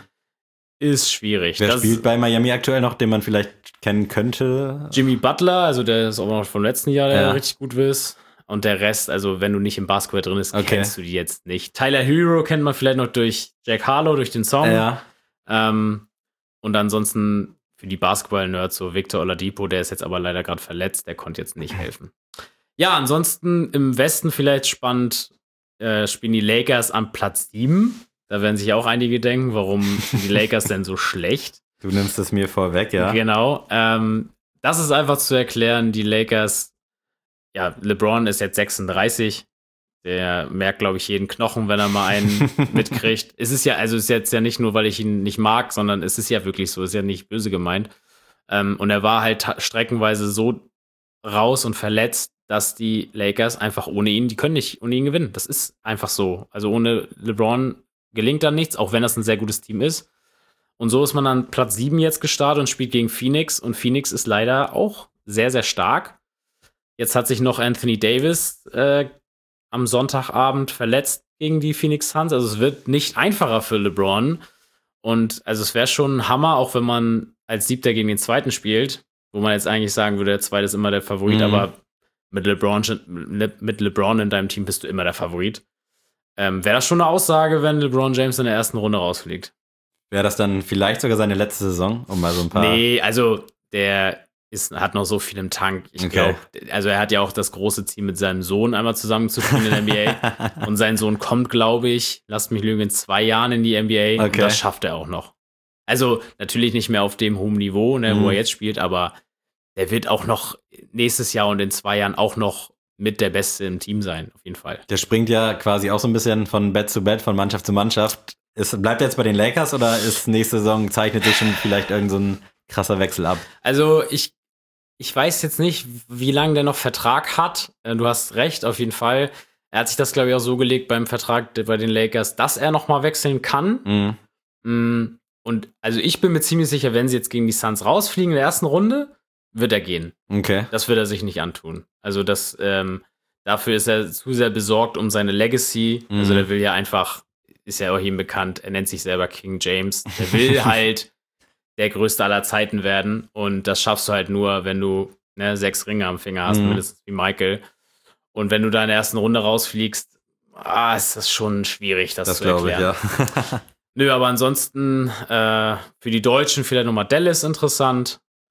ist schwierig. Wer das spielt bei Miami aktuell noch, den man vielleicht kennen könnte? Jimmy Butler, also der ist auch noch vom letzten Jahr, der ja. richtig gut ist. Und der Rest, also wenn du nicht im Basketball drin bist, okay. kennst du die jetzt nicht. Tyler Hero kennt man vielleicht noch durch Jack Harlow, durch den Song. Ja. Ähm, und ansonsten für die Basketball-Nerds so Victor Oladipo, der ist jetzt aber leider gerade verletzt, der konnte jetzt nicht helfen. Ja, ansonsten im Westen vielleicht spannend, äh, spielen die Lakers am Platz sieben. Da werden sich auch einige denken, warum sind die Lakers denn so schlecht? Du nimmst es mir vorweg, ja. Genau. Ähm, das ist einfach zu erklären, die Lakers, ja, LeBron ist jetzt sechsunddreißig. Der merkt, glaube ich, jeden Knochen, wenn er mal einen mitkriegt. Es ist ja, also es ist jetzt ja nicht nur, weil ich ihn nicht mag, sondern es ist ja wirklich so, es ist ja nicht böse gemeint. Ähm, und er war halt ta- streckenweise so raus und verletzt, dass die Lakers einfach ohne ihn, die können nicht ohne ihn gewinnen. Das ist einfach so. Also ohne LeBron gelingt dann nichts, auch wenn das ein sehr gutes Team ist. Und so ist man dann Platz sieben jetzt gestartet und spielt gegen Phoenix. Und Phoenix ist leider auch sehr, sehr stark. Jetzt hat sich noch Anthony Davis äh, am Sonntagabend verletzt gegen die Phoenix Suns. Also es wird nicht einfacher für LeBron. Und also es wäre schon ein Hammer, auch wenn man als Siebter gegen den Zweiten spielt, wo man jetzt eigentlich sagen würde, der Zweite ist immer der Favorit, mhm. aber mit LeBron, mit LeBron in deinem Team bist du immer der Favorit. Ähm, wäre das schon eine Aussage, wenn LeBron James in der ersten Runde rausfliegt? Wäre das dann vielleicht sogar seine letzte Saison, um mal so ein paar... Nee, also der ist, hat noch so viel im Tank. Ich Okay. glaube, also er hat ja auch das große Ziel, mit seinem Sohn einmal zusammen zu spielen in der N B A. Und sein Sohn kommt, glaube ich, lasst mich lügen, in zwei Jahren in die N B A. Okay. Und das schafft er auch noch. Also natürlich nicht mehr auf dem hohen Niveau, ne, Mhm. wo er jetzt spielt, aber der wird auch noch nächstes Jahr und in zwei Jahren auch noch mit der Beste im Team sein, auf jeden Fall. Der springt ja quasi auch so ein bisschen von Bett zu Bett, von Mannschaft zu Mannschaft. Ist, bleibt er jetzt bei den Lakers oder ist nächste Saison, zeichnet sich schon vielleicht irgend so ein krasser Wechsel ab? Also ich, ich weiß jetzt nicht, wie lange der noch Vertrag hat. Äh, Du hast recht, auf jeden Fall. Er hat sich das, glaube ich, auch so gelegt beim Vertrag bei den Lakers, dass er noch mal wechseln kann. Mhm. Mm, Und also ich bin mir ziemlich sicher, wenn sie jetzt gegen die Suns rausfliegen in der ersten Runde, wird er gehen. Okay. Das wird er sich nicht antun. Also das, ähm, dafür ist er zu sehr besorgt um seine Legacy. Mhm. Also der will ja einfach, ist ja auch ihm bekannt, er nennt sich selber King James. Der will halt der Größte aller Zeiten werden. Und das schaffst du halt nur, wenn du ne, sechs Ringe am Finger hast, Mhm. mindestens wie Michael. Und wenn du da in der ersten Runde rausfliegst, ah, ist das schon schwierig, das, Das zu glaube ich, erklären. ja. Nö, aber ansonsten äh, für die Deutschen vielleicht nochmal Dallas interessant.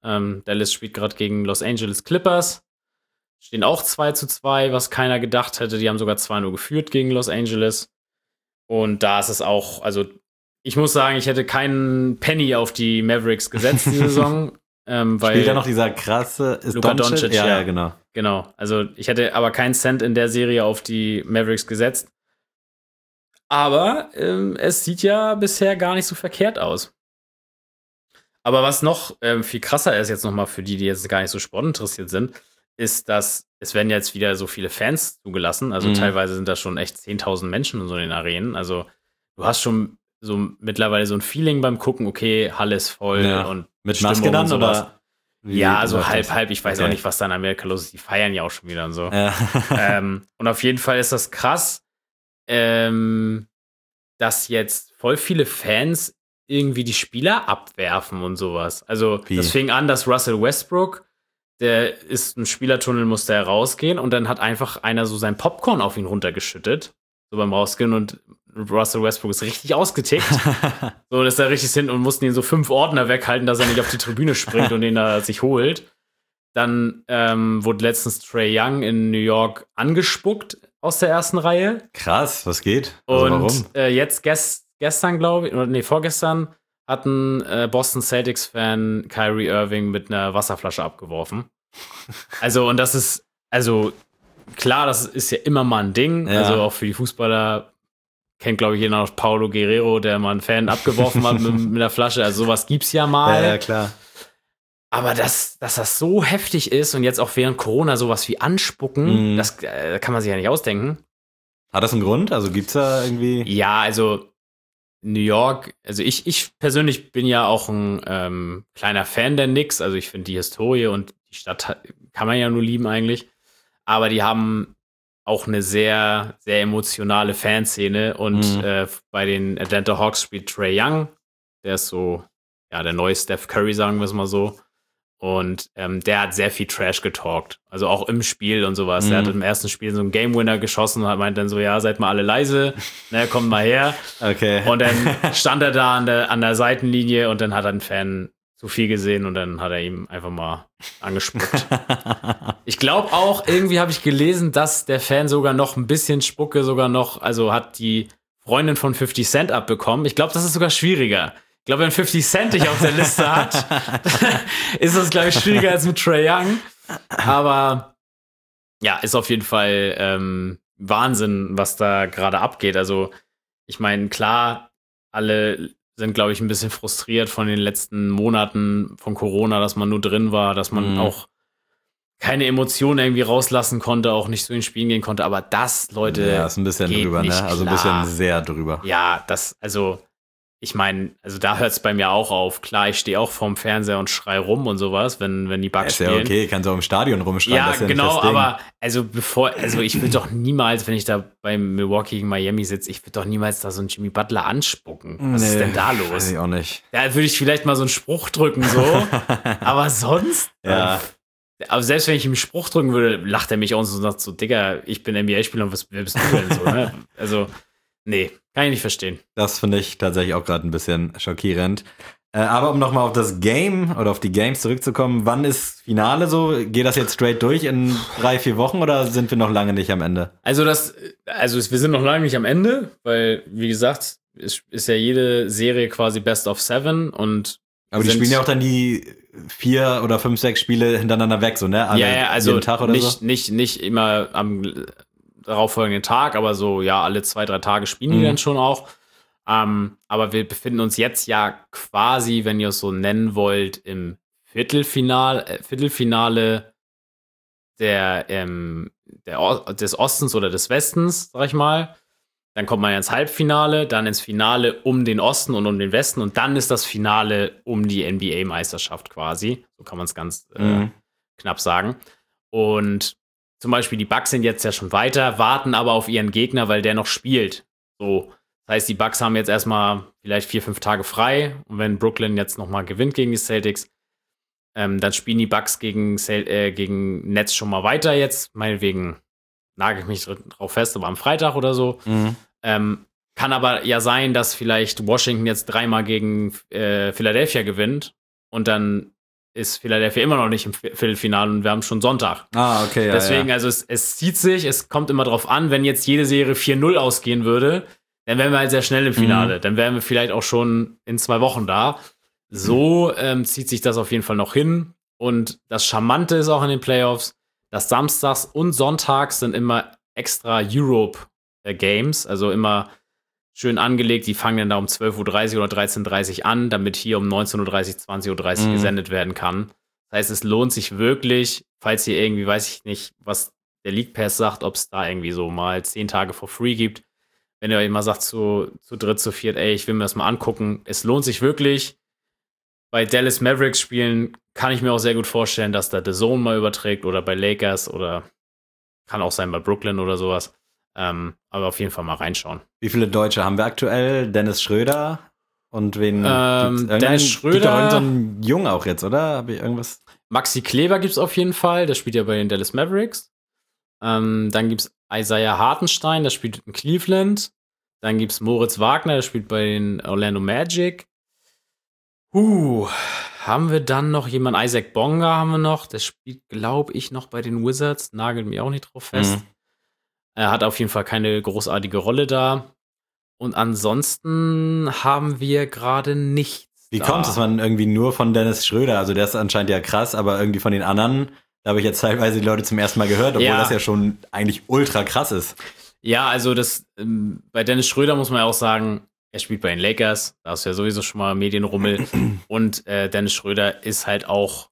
Ähm, Dallas spielt gerade gegen Los Angeles Clippers. Stehen auch zwei zu zwei, was keiner gedacht hätte. Die haben sogar zwei null geführt gegen Los Angeles. Und da ist es auch, also ich muss sagen, ich hätte keinen Penny auf die Mavericks gesetzt diese Saison. ähm, weil Spielt ja noch dieser krasse ist Luka Doncic, ja, ja. ja, genau. Genau, also ich hätte aber keinen Cent in der Serie auf die Mavericks gesetzt. Aber ähm, es sieht ja bisher gar nicht so verkehrt aus. Aber was noch ähm, viel krasser ist jetzt nochmal für die, die jetzt gar nicht so sportinteressiert sind, ist, dass es werden jetzt wieder so viele Fans zugelassen. Also Mhm. teilweise sind da schon echt zehntausend Menschen in so den Arenen. Also du hast schon so mittlerweile so ein Feeling beim Gucken, okay, Halle ist voll Ja. und Mit Stimmung Maske dann und sowas. oder? Wie Ja, also läuft halb, das? halb. Ich weiß Okay. auch nicht, was da in Amerika los ist. Die feiern ja auch schon wieder und so. Ja. ähm, und auf jeden Fall ist das krass, ähm, dass jetzt voll viele Fans irgendwie die Spieler abwerfen und sowas. Also Wie? das fing an, dass Russell Westbrook, der ist ein Spielertunnel, musste er rausgehen und dann hat einfach einer so sein Popcorn auf ihn runtergeschüttet, so beim Rausgehen, und Russell Westbrook ist richtig ausgetickt. So, und ist da richtig hin und mussten ihn so fünf Ordner weghalten, dass er nicht auf die Tribüne springt und den da sich holt. Dann ähm, wurde letztens Trae Young in New York angespuckt aus der ersten Reihe. Krass, was geht? Also Und warum? äh, jetzt gest gestern, glaube ich, oder nee, vorgestern, hat ein äh, Boston Celtics-Fan Kyrie Irving mit einer Wasserflasche abgeworfen. Also, und das ist, also klar, das ist ja immer mal ein Ding. Ja. Also auch für die Fußballer kennt, glaube ich, jeder noch Paulo Guerrero, der mal einen Fan abgeworfen hat mit, mit einer Flasche. Also sowas gibt's ja mal. Ja, ja, klar. Aber dass, dass das so heftig ist und jetzt auch während Corona sowas wie anspucken, Mhm. das äh, kann man sich ja nicht ausdenken. Hat das einen Grund? Also gibt's da irgendwie? Ja, also New York, also ich, ich persönlich bin ja auch ein ähm, kleiner Fan der Knicks. Also ich finde die Historie und die Stadt hat- kann man ja nur lieben eigentlich. Aber die haben auch eine sehr, sehr emotionale Fanszene. Und Mhm. äh, bei den Atlanta Hawks spielt Trae Young. Der ist so, ja, der neue Steph Curry, sagen wir es mal so. Und ähm, der hat sehr viel Trash getalkt. Also auch im Spiel und sowas. Mhm. Der hat im ersten Spiel so einen Game Winner geschossen und hat meint dann so, ja, seid mal alle leise, ne, kommt mal her. Okay. Und dann stand er da an der, an der Seitenlinie und dann hat ein Fan zu viel gesehen und dann hat er ihm einfach mal angespuckt. Ich glaube auch, irgendwie habe ich gelesen, dass der Fan sogar noch ein bisschen Spucke sogar noch, also hat die Freundin von fifty Cent abbekommen. Ich glaube, das ist sogar schwieriger. Ich glaube, wenn fifty Cent dich auf der Liste hat, ist das, glaube ich, schwieriger als mit Trae Young. Aber ja, ist auf jeden Fall ähm, Wahnsinn, was da gerade abgeht. Also, ich meine, klar, alle sind, glaube ich, ein bisschen frustriert von den letzten Monaten von Corona, dass man nur drin war, dass man Mhm. auch keine Emotionen irgendwie rauslassen konnte, auch nicht so in Spielen gehen konnte. Aber das, Leute, Ja, ist ein bisschen geht drüber, nicht ne? Also ein klar. bisschen sehr drüber. Ja, das, also, ich meine, also da hört es bei mir auch auf. Klar, ich stehe auch vorm Fernseher und schrei rum und sowas, wenn, wenn die Bugs Ist ja spielen. okay, kannst auch im Stadion rumschreien. Ja, das ist ja nicht genau, das Ding. aber also bevor, also ich würde doch niemals, wenn ich da bei Milwaukee gegen Miami sitze, ich würde doch niemals da so einen Jimmy Butler anspucken. Was ist Nee, denn da Weiß los? ich auch nicht. Da würde ich vielleicht mal so einen Spruch drücken, so. Aber sonst? Ja. Aber selbst wenn ich ihm einen Spruch drücken würde, lacht er mich aus und sagt so, Digga, ich bin N B A-Spieler und was wer bist du denn so, ne? Also, nee, kann ich nicht verstehen. Das finde ich tatsächlich auch gerade ein bisschen schockierend. Äh, aber um nochmal auf das Game oder auf die Games zurückzukommen, wann ist Finale so? Geht das jetzt straight durch in drei, vier Wochen oder sind wir noch lange nicht am Ende? Also das, also wir sind noch lange nicht am Ende, weil, wie gesagt, es ist ja jede Serie quasi Best of Seven und Aber die sind- spielen ja auch dann die vier oder fünf, sechs Spiele hintereinander weg, so, ne? Alle ja, ja, also jeden Tag oder nicht, so? nicht, nicht immer am darauffolgenden Tag, aber so, ja, alle zwei, drei Tage spielen die Mhm. dann schon auch. Ähm, aber wir befinden uns jetzt ja quasi, wenn ihr es so nennen wollt, im Viertelfinale, äh, Viertelfinale der, ähm, der O- des Ostens oder des Westens, sag ich mal. Dann kommt man ja ins Halbfinale, dann ins Finale um den Osten und um den Westen und dann ist das Finale um die N B A-Meisterschaft quasi. So kann man es ganz äh, Mhm. knapp sagen. Und zum Beispiel die Bucks sind jetzt ja schon weiter, warten aber auf ihren Gegner, weil der noch spielt. So, das heißt, die Bucks haben jetzt erstmal vielleicht vier, fünf Tage frei. Und wenn Brooklyn jetzt nochmal gewinnt gegen die Celtics, ähm, dann spielen die Bucks gegen, Cel äh, gegen Nets schon mal weiter jetzt. Meinetwegen nagel ich mich drauf fest, aber am Freitag oder so. Mhm. Ähm, kann aber ja sein, dass vielleicht Washington jetzt dreimal gegen äh, Philadelphia gewinnt und dann ist Philadelphia immer noch nicht im Viertelfinale und wir haben schon Sonntag. Ah, okay, ja, Deswegen, ja. also es, es zieht sich, es kommt immer drauf an, wenn jetzt jede Serie vier null ausgehen würde, dann wären wir halt sehr schnell im Finale. Mhm. Dann wären wir vielleicht auch schon in zwei Wochen da. So ähm, zieht sich das auf jeden Fall noch hin. Und das Charmante ist auch in den Playoffs, dass Samstags und Sonntags sind immer extra Europe-Games, also immer schön angelegt. Die fangen dann da um zwölf Uhr dreißig oder dreizehn Uhr dreißig an, damit hier um neunzehn Uhr dreißig, zwanzig Uhr dreißig mhm. gesendet werden kann. Das heißt, es lohnt sich wirklich, falls ihr irgendwie, weiß ich nicht, was der League Pass sagt, ob es da irgendwie so mal zehn Tage for free gibt. Wenn ihr euch mal sagt, zu, zu dritt, zu viert, ey, ich will mir das mal angucken. Es lohnt sich wirklich. Bei Dallas Mavericks Spielen kann ich mir auch sehr gut vorstellen, dass da The Zone mal überträgt oder bei Lakers oder kann auch sein bei Brooklyn oder sowas. Ähm, aber auf jeden Fall mal reinschauen. Wie viele Deutsche haben wir aktuell? Dennis Schröder und wen? Ähm, Dennis Schröder. Gibt doch so einen Jungen auch jetzt, oder? Habe ich irgendwas? Maxi Kleber gibt's auf jeden Fall. Der spielt ja bei den Dallas Mavericks. Ähm, dann gibt's Isaiah Hartenstein, der spielt in Cleveland. Dann gibt's Moritz Wagner, der spielt bei den Orlando Magic. Uh, haben wir dann noch jemanden? Isaac Bonga haben wir noch. Der spielt, glaube ich, noch bei den Wizards. Nagelt mich auch nicht drauf fest. Mhm. Er hat auf jeden Fall keine großartige Rolle da. Und ansonsten haben wir gerade nichts. Wie da. kommt es, dass man irgendwie nur von Dennis Schröder, also der ist anscheinend ja krass, aber irgendwie von den anderen, da habe ich jetzt teilweise die Leute zum ersten Mal gehört, obwohl ja. das ja schon eigentlich ultra krass ist. Ja, also das ähm, bei Dennis Schröder muss man ja auch sagen, er spielt bei den Lakers, da ist ja sowieso schon mal Medienrummel. Und äh, Dennis Schröder ist halt auch,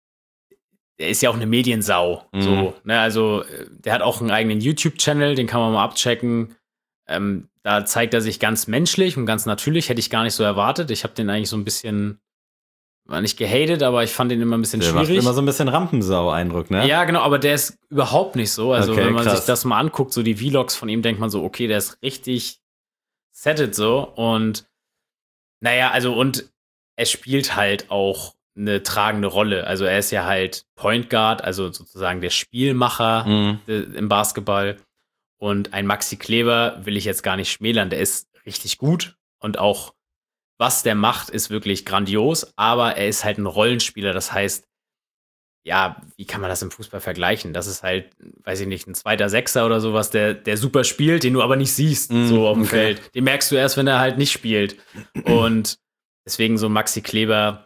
der ist ja auch eine Mediensau. Mhm. So, ne? Also der hat auch einen eigenen YouTube-Channel, den kann man mal abchecken. Ähm, da zeigt er sich ganz menschlich und ganz natürlich, hätte ich gar nicht so erwartet. Ich habe den eigentlich so ein bisschen, war nicht gehatet, aber ich fand den immer ein bisschen der schwierig. Der macht immer so ein bisschen Rampensau-Eindruck, ne? Ja, genau, aber der ist überhaupt nicht so. Also okay, wenn man krass. sich das mal anguckt, so die Vlogs von ihm, denkt man so, okay, der ist richtig settet so. Und naja, also und er spielt halt auch eine tragende Rolle. Also er ist ja halt Point Guard, also sozusagen der Spielmacher mhm. im Basketball. Und ein Maxi Kleber will ich jetzt gar nicht schmälern, der ist richtig gut und auch was der macht, ist wirklich grandios, aber er ist halt ein Rollenspieler, das heißt, ja, wie kann man das im Fußball vergleichen? Das ist halt, weiß ich nicht, ein zweiter Sechser oder sowas, der, der super spielt, den du aber nicht siehst, mm, so auf dem okay. Feld. Den merkst du erst, wenn er halt nicht spielt. Und deswegen so Maxi Kleber,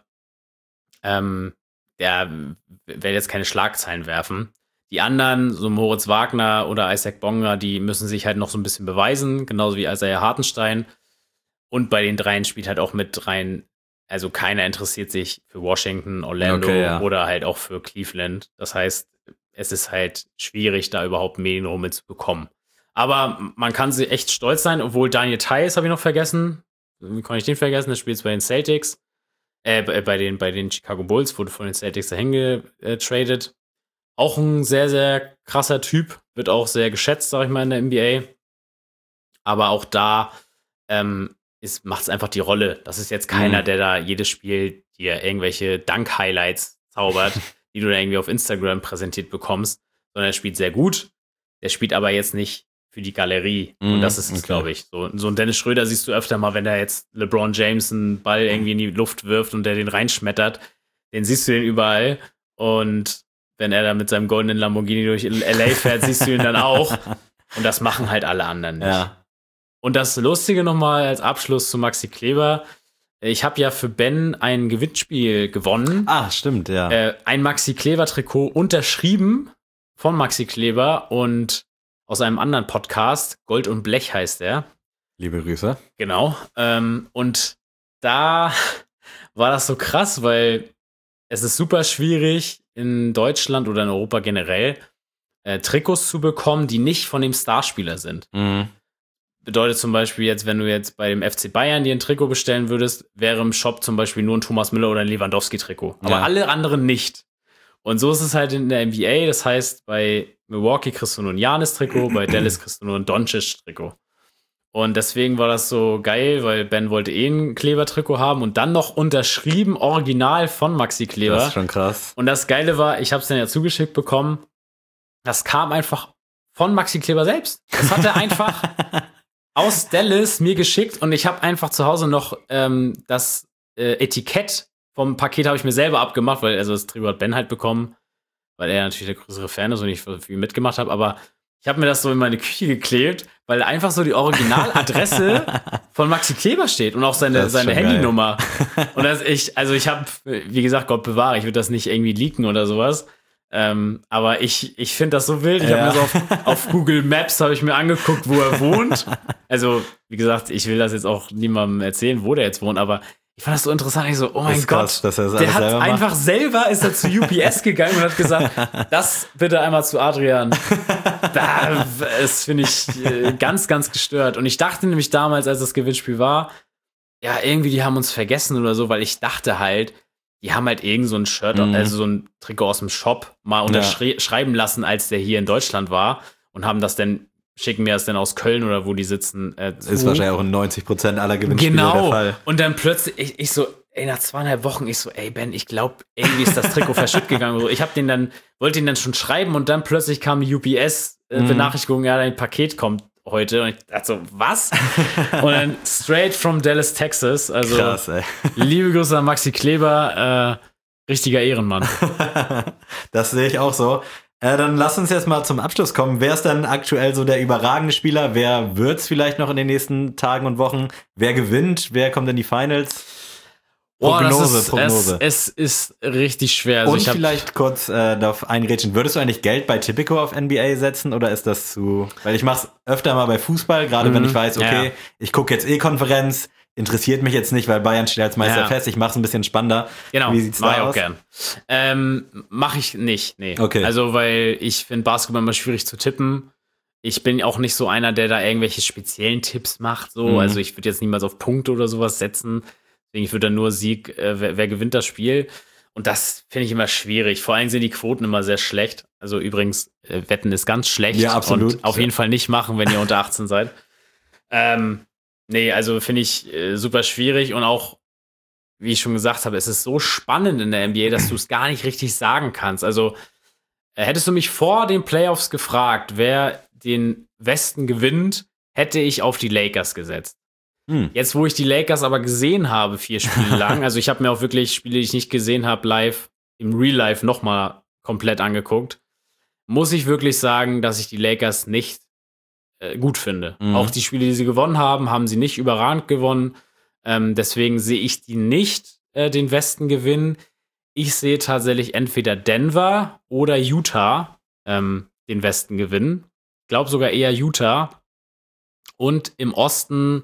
ähm, der will jetzt keine Schlagzeilen werfen. Die anderen, so Moritz Wagner oder Isaac Bonga, die müssen sich halt noch so ein bisschen beweisen, genauso wie Isaiah Hartenstein. Und bei den dreien spielt halt auch mit rein, also keiner interessiert sich für Washington, Orlando okay, ja. oder halt auch für Cleveland. Das heißt, es ist halt schwierig, da überhaupt Medienrummel zu bekommen. Aber man kann sich echt stolz sein, obwohl Daniel Theis habe ich noch vergessen. Wie kann ich den vergessen? Der spielt jetzt bei den Celtics. Äh, bei den, bei den Chicago Bulls, wurde von den Celtics dahin getradet. Auch ein sehr, sehr krasser Typ. Wird auch sehr geschätzt, sag ich mal, in der N B A. Aber auch da ähm, macht es einfach die Rolle. Das ist jetzt keiner, mhm. der da jedes Spiel dir irgendwelche Dunk-Highlights zaubert, die du da irgendwie auf Instagram präsentiert bekommst, sondern er spielt sehr gut. Der spielt aber jetzt nicht für die Galerie. Mhm. Und das ist es, okay. glaube ich. So, so ein Dennis Schröder siehst du öfter mal, wenn er jetzt LeBron James einen Ball irgendwie in die Luft wirft und der den reinschmettert. Den siehst du den überall. Und wenn er da mit seinem goldenen Lamborghini durch L A fährt, siehst du ihn dann auch. Und das machen halt alle anderen nicht. Ja. Und das Lustige nochmal als Abschluss zu Maxi Kleber. Ich habe ja für Ben ein Gewinnspiel gewonnen. Ah, stimmt, ja. Äh, ein Maxi Kleber-Trikot unterschrieben von Maxi Kleber und aus einem anderen Podcast. Gold und Blech heißt er. Liebe Grüße. Genau. Ähm, und da war das so krass, weil es ist super schwierig, in Deutschland oder in Europa generell äh, Trikots zu bekommen, die nicht von dem Starspieler sind. Mhm. Bedeutet zum Beispiel jetzt, wenn du jetzt bei dem F C Bayern dir ein Trikot bestellen würdest, wäre im Shop zum Beispiel nur ein Thomas Müller oder ein Lewandowski-Trikot. Aber ja. alle anderen nicht. Und so ist es halt in der N B A. Das heißt, bei Milwaukee kriegst du nur ein Giannis-Trikot, bei Dallas kriegst du nur ein Doncic-Trikot. Und deswegen war das so geil, weil Ben wollte eh ein Kleber-Trikot haben und dann noch unterschrieben, original von Maxi Kleber. Das ist schon krass. Und das Geile war, ich habe es dann ja zugeschickt bekommen, das kam einfach von Maxi Kleber selbst. Das hat er einfach aus Dallas mir geschickt und ich habe einfach zu Hause noch ähm, das äh, Etikett vom Paket habe ich mir selber abgemacht, weil also das Trikot hat Ben halt bekommen, weil er natürlich der größere Fan ist und ich viel mitgemacht habe, aber ich habe mir das so in meine Küche geklebt, weil einfach so die Originaladresse von Maxi Kleber steht und auch seine, seine Handynummer. Und das ich, also ich habe, wie gesagt, Gott bewahre, ich würde das nicht irgendwie leaken oder sowas. Ähm, aber ich, ich finde das so wild. Ich ja. habe mir so auf, auf Google Maps habe ich mir angeguckt, wo er wohnt. Also, wie gesagt, ich will das jetzt auch niemandem erzählen, wo der jetzt wohnt, aber ich fand das so interessant. Ich so, oh mein Gott, krass, der hat einfach macht. selber ist er zu U P S gegangen und hat gesagt, das bitte einmal zu Adrian. Das finde ich äh, ganz, ganz gestört. Und ich dachte nämlich damals, als das Gewinnspiel war, ja, irgendwie die haben uns vergessen oder so, weil ich dachte halt, die haben halt irgend so ein Shirt, mhm. also so ein Trikot aus dem Shop mal unterschreiben ja. lassen, als der hier in Deutschland war und haben das dann schicken mir das denn aus Köln oder wo die sitzen. Äh, ist wahrscheinlich auch in neunzig Prozent aller Gewinnspiele genau. der Fall. Und dann plötzlich, ich, ich so, ey, nach zweieinhalb Wochen, ich so, ey, Ben, ich glaube, irgendwie ist das Trikot verschütt gegangen. Ich hab den dann, wollte ihn dann schon schreiben und dann plötzlich kam die U P S-Benachrichtigung, mm. ja, dein Paket kommt heute. Und ich dachte so, was? Und dann straight from Dallas, Texas. Also, krass, ey. Liebe Grüße an Maxi Kleber, äh, richtiger Ehrenmann. Das sehe ich auch so. Äh, dann lass uns jetzt mal zum Abschluss kommen. Wer ist denn aktuell so der überragende Spieler? Wer wird's vielleicht noch in den nächsten Tagen und Wochen? Wer gewinnt? Wer kommt in die Finals? Prognose, oh, das ist, Prognose. Es, es ist richtig schwer. Also und ich hab, vielleicht kurz äh, darauf eingrätschen. Würdest du eigentlich Geld bei Tipico auf N B A setzen oder ist das zu... Weil ich mach's öfter mal bei Fußball, gerade mhm. wenn ich weiß, okay, ja. ich gucke jetzt eh Konferenz, interessiert mich jetzt nicht, weil Bayern steht als Meister ja. fest. Ich mach's ein bisschen spannender. Genau, wie sieht's mach da ich aus? auch gern. Ähm, mach ich nicht, nee. Okay. Also, weil ich finde Basketball immer schwierig zu tippen. Ich bin auch nicht so einer, der da irgendwelche speziellen Tipps macht. So. Mhm. Also ich würde jetzt niemals auf Punkte oder sowas setzen. Deswegen, ich würde dann nur Sieg, äh, wer, wer gewinnt das Spiel. Und das finde ich immer schwierig. Vor allem sind die Quoten immer sehr schlecht. Also übrigens, äh, Wetten ist ganz schlecht. Ja, absolut. Und auf jeden Fall nicht machen, wenn ihr unter achtzehn seid. Ähm, nee, also finde ich äh, super schwierig. Und auch, wie ich schon gesagt habe, es ist so spannend in der N B A, dass du es gar nicht richtig sagen kannst. Also äh, hättest du mich vor den Playoffs gefragt, wer den Westen gewinnt, hätte ich auf die Lakers gesetzt. Hm. Jetzt, wo ich die Lakers aber gesehen habe, vier Spiele lang, also ich habe mir auch wirklich Spiele, die ich nicht gesehen habe, live, im Real Life nochmal komplett angeguckt, muss ich wirklich sagen, dass ich die Lakers nicht äh, gut finde. Mhm. Auch die Spiele, die sie gewonnen haben, haben sie nicht überragend gewonnen. Ähm, deswegen sehe ich die nicht äh, den Westen gewinnen. Ich sehe tatsächlich entweder Denver oder Utah ähm, den Westen gewinnen. Ich glaube sogar eher Utah. Und im Osten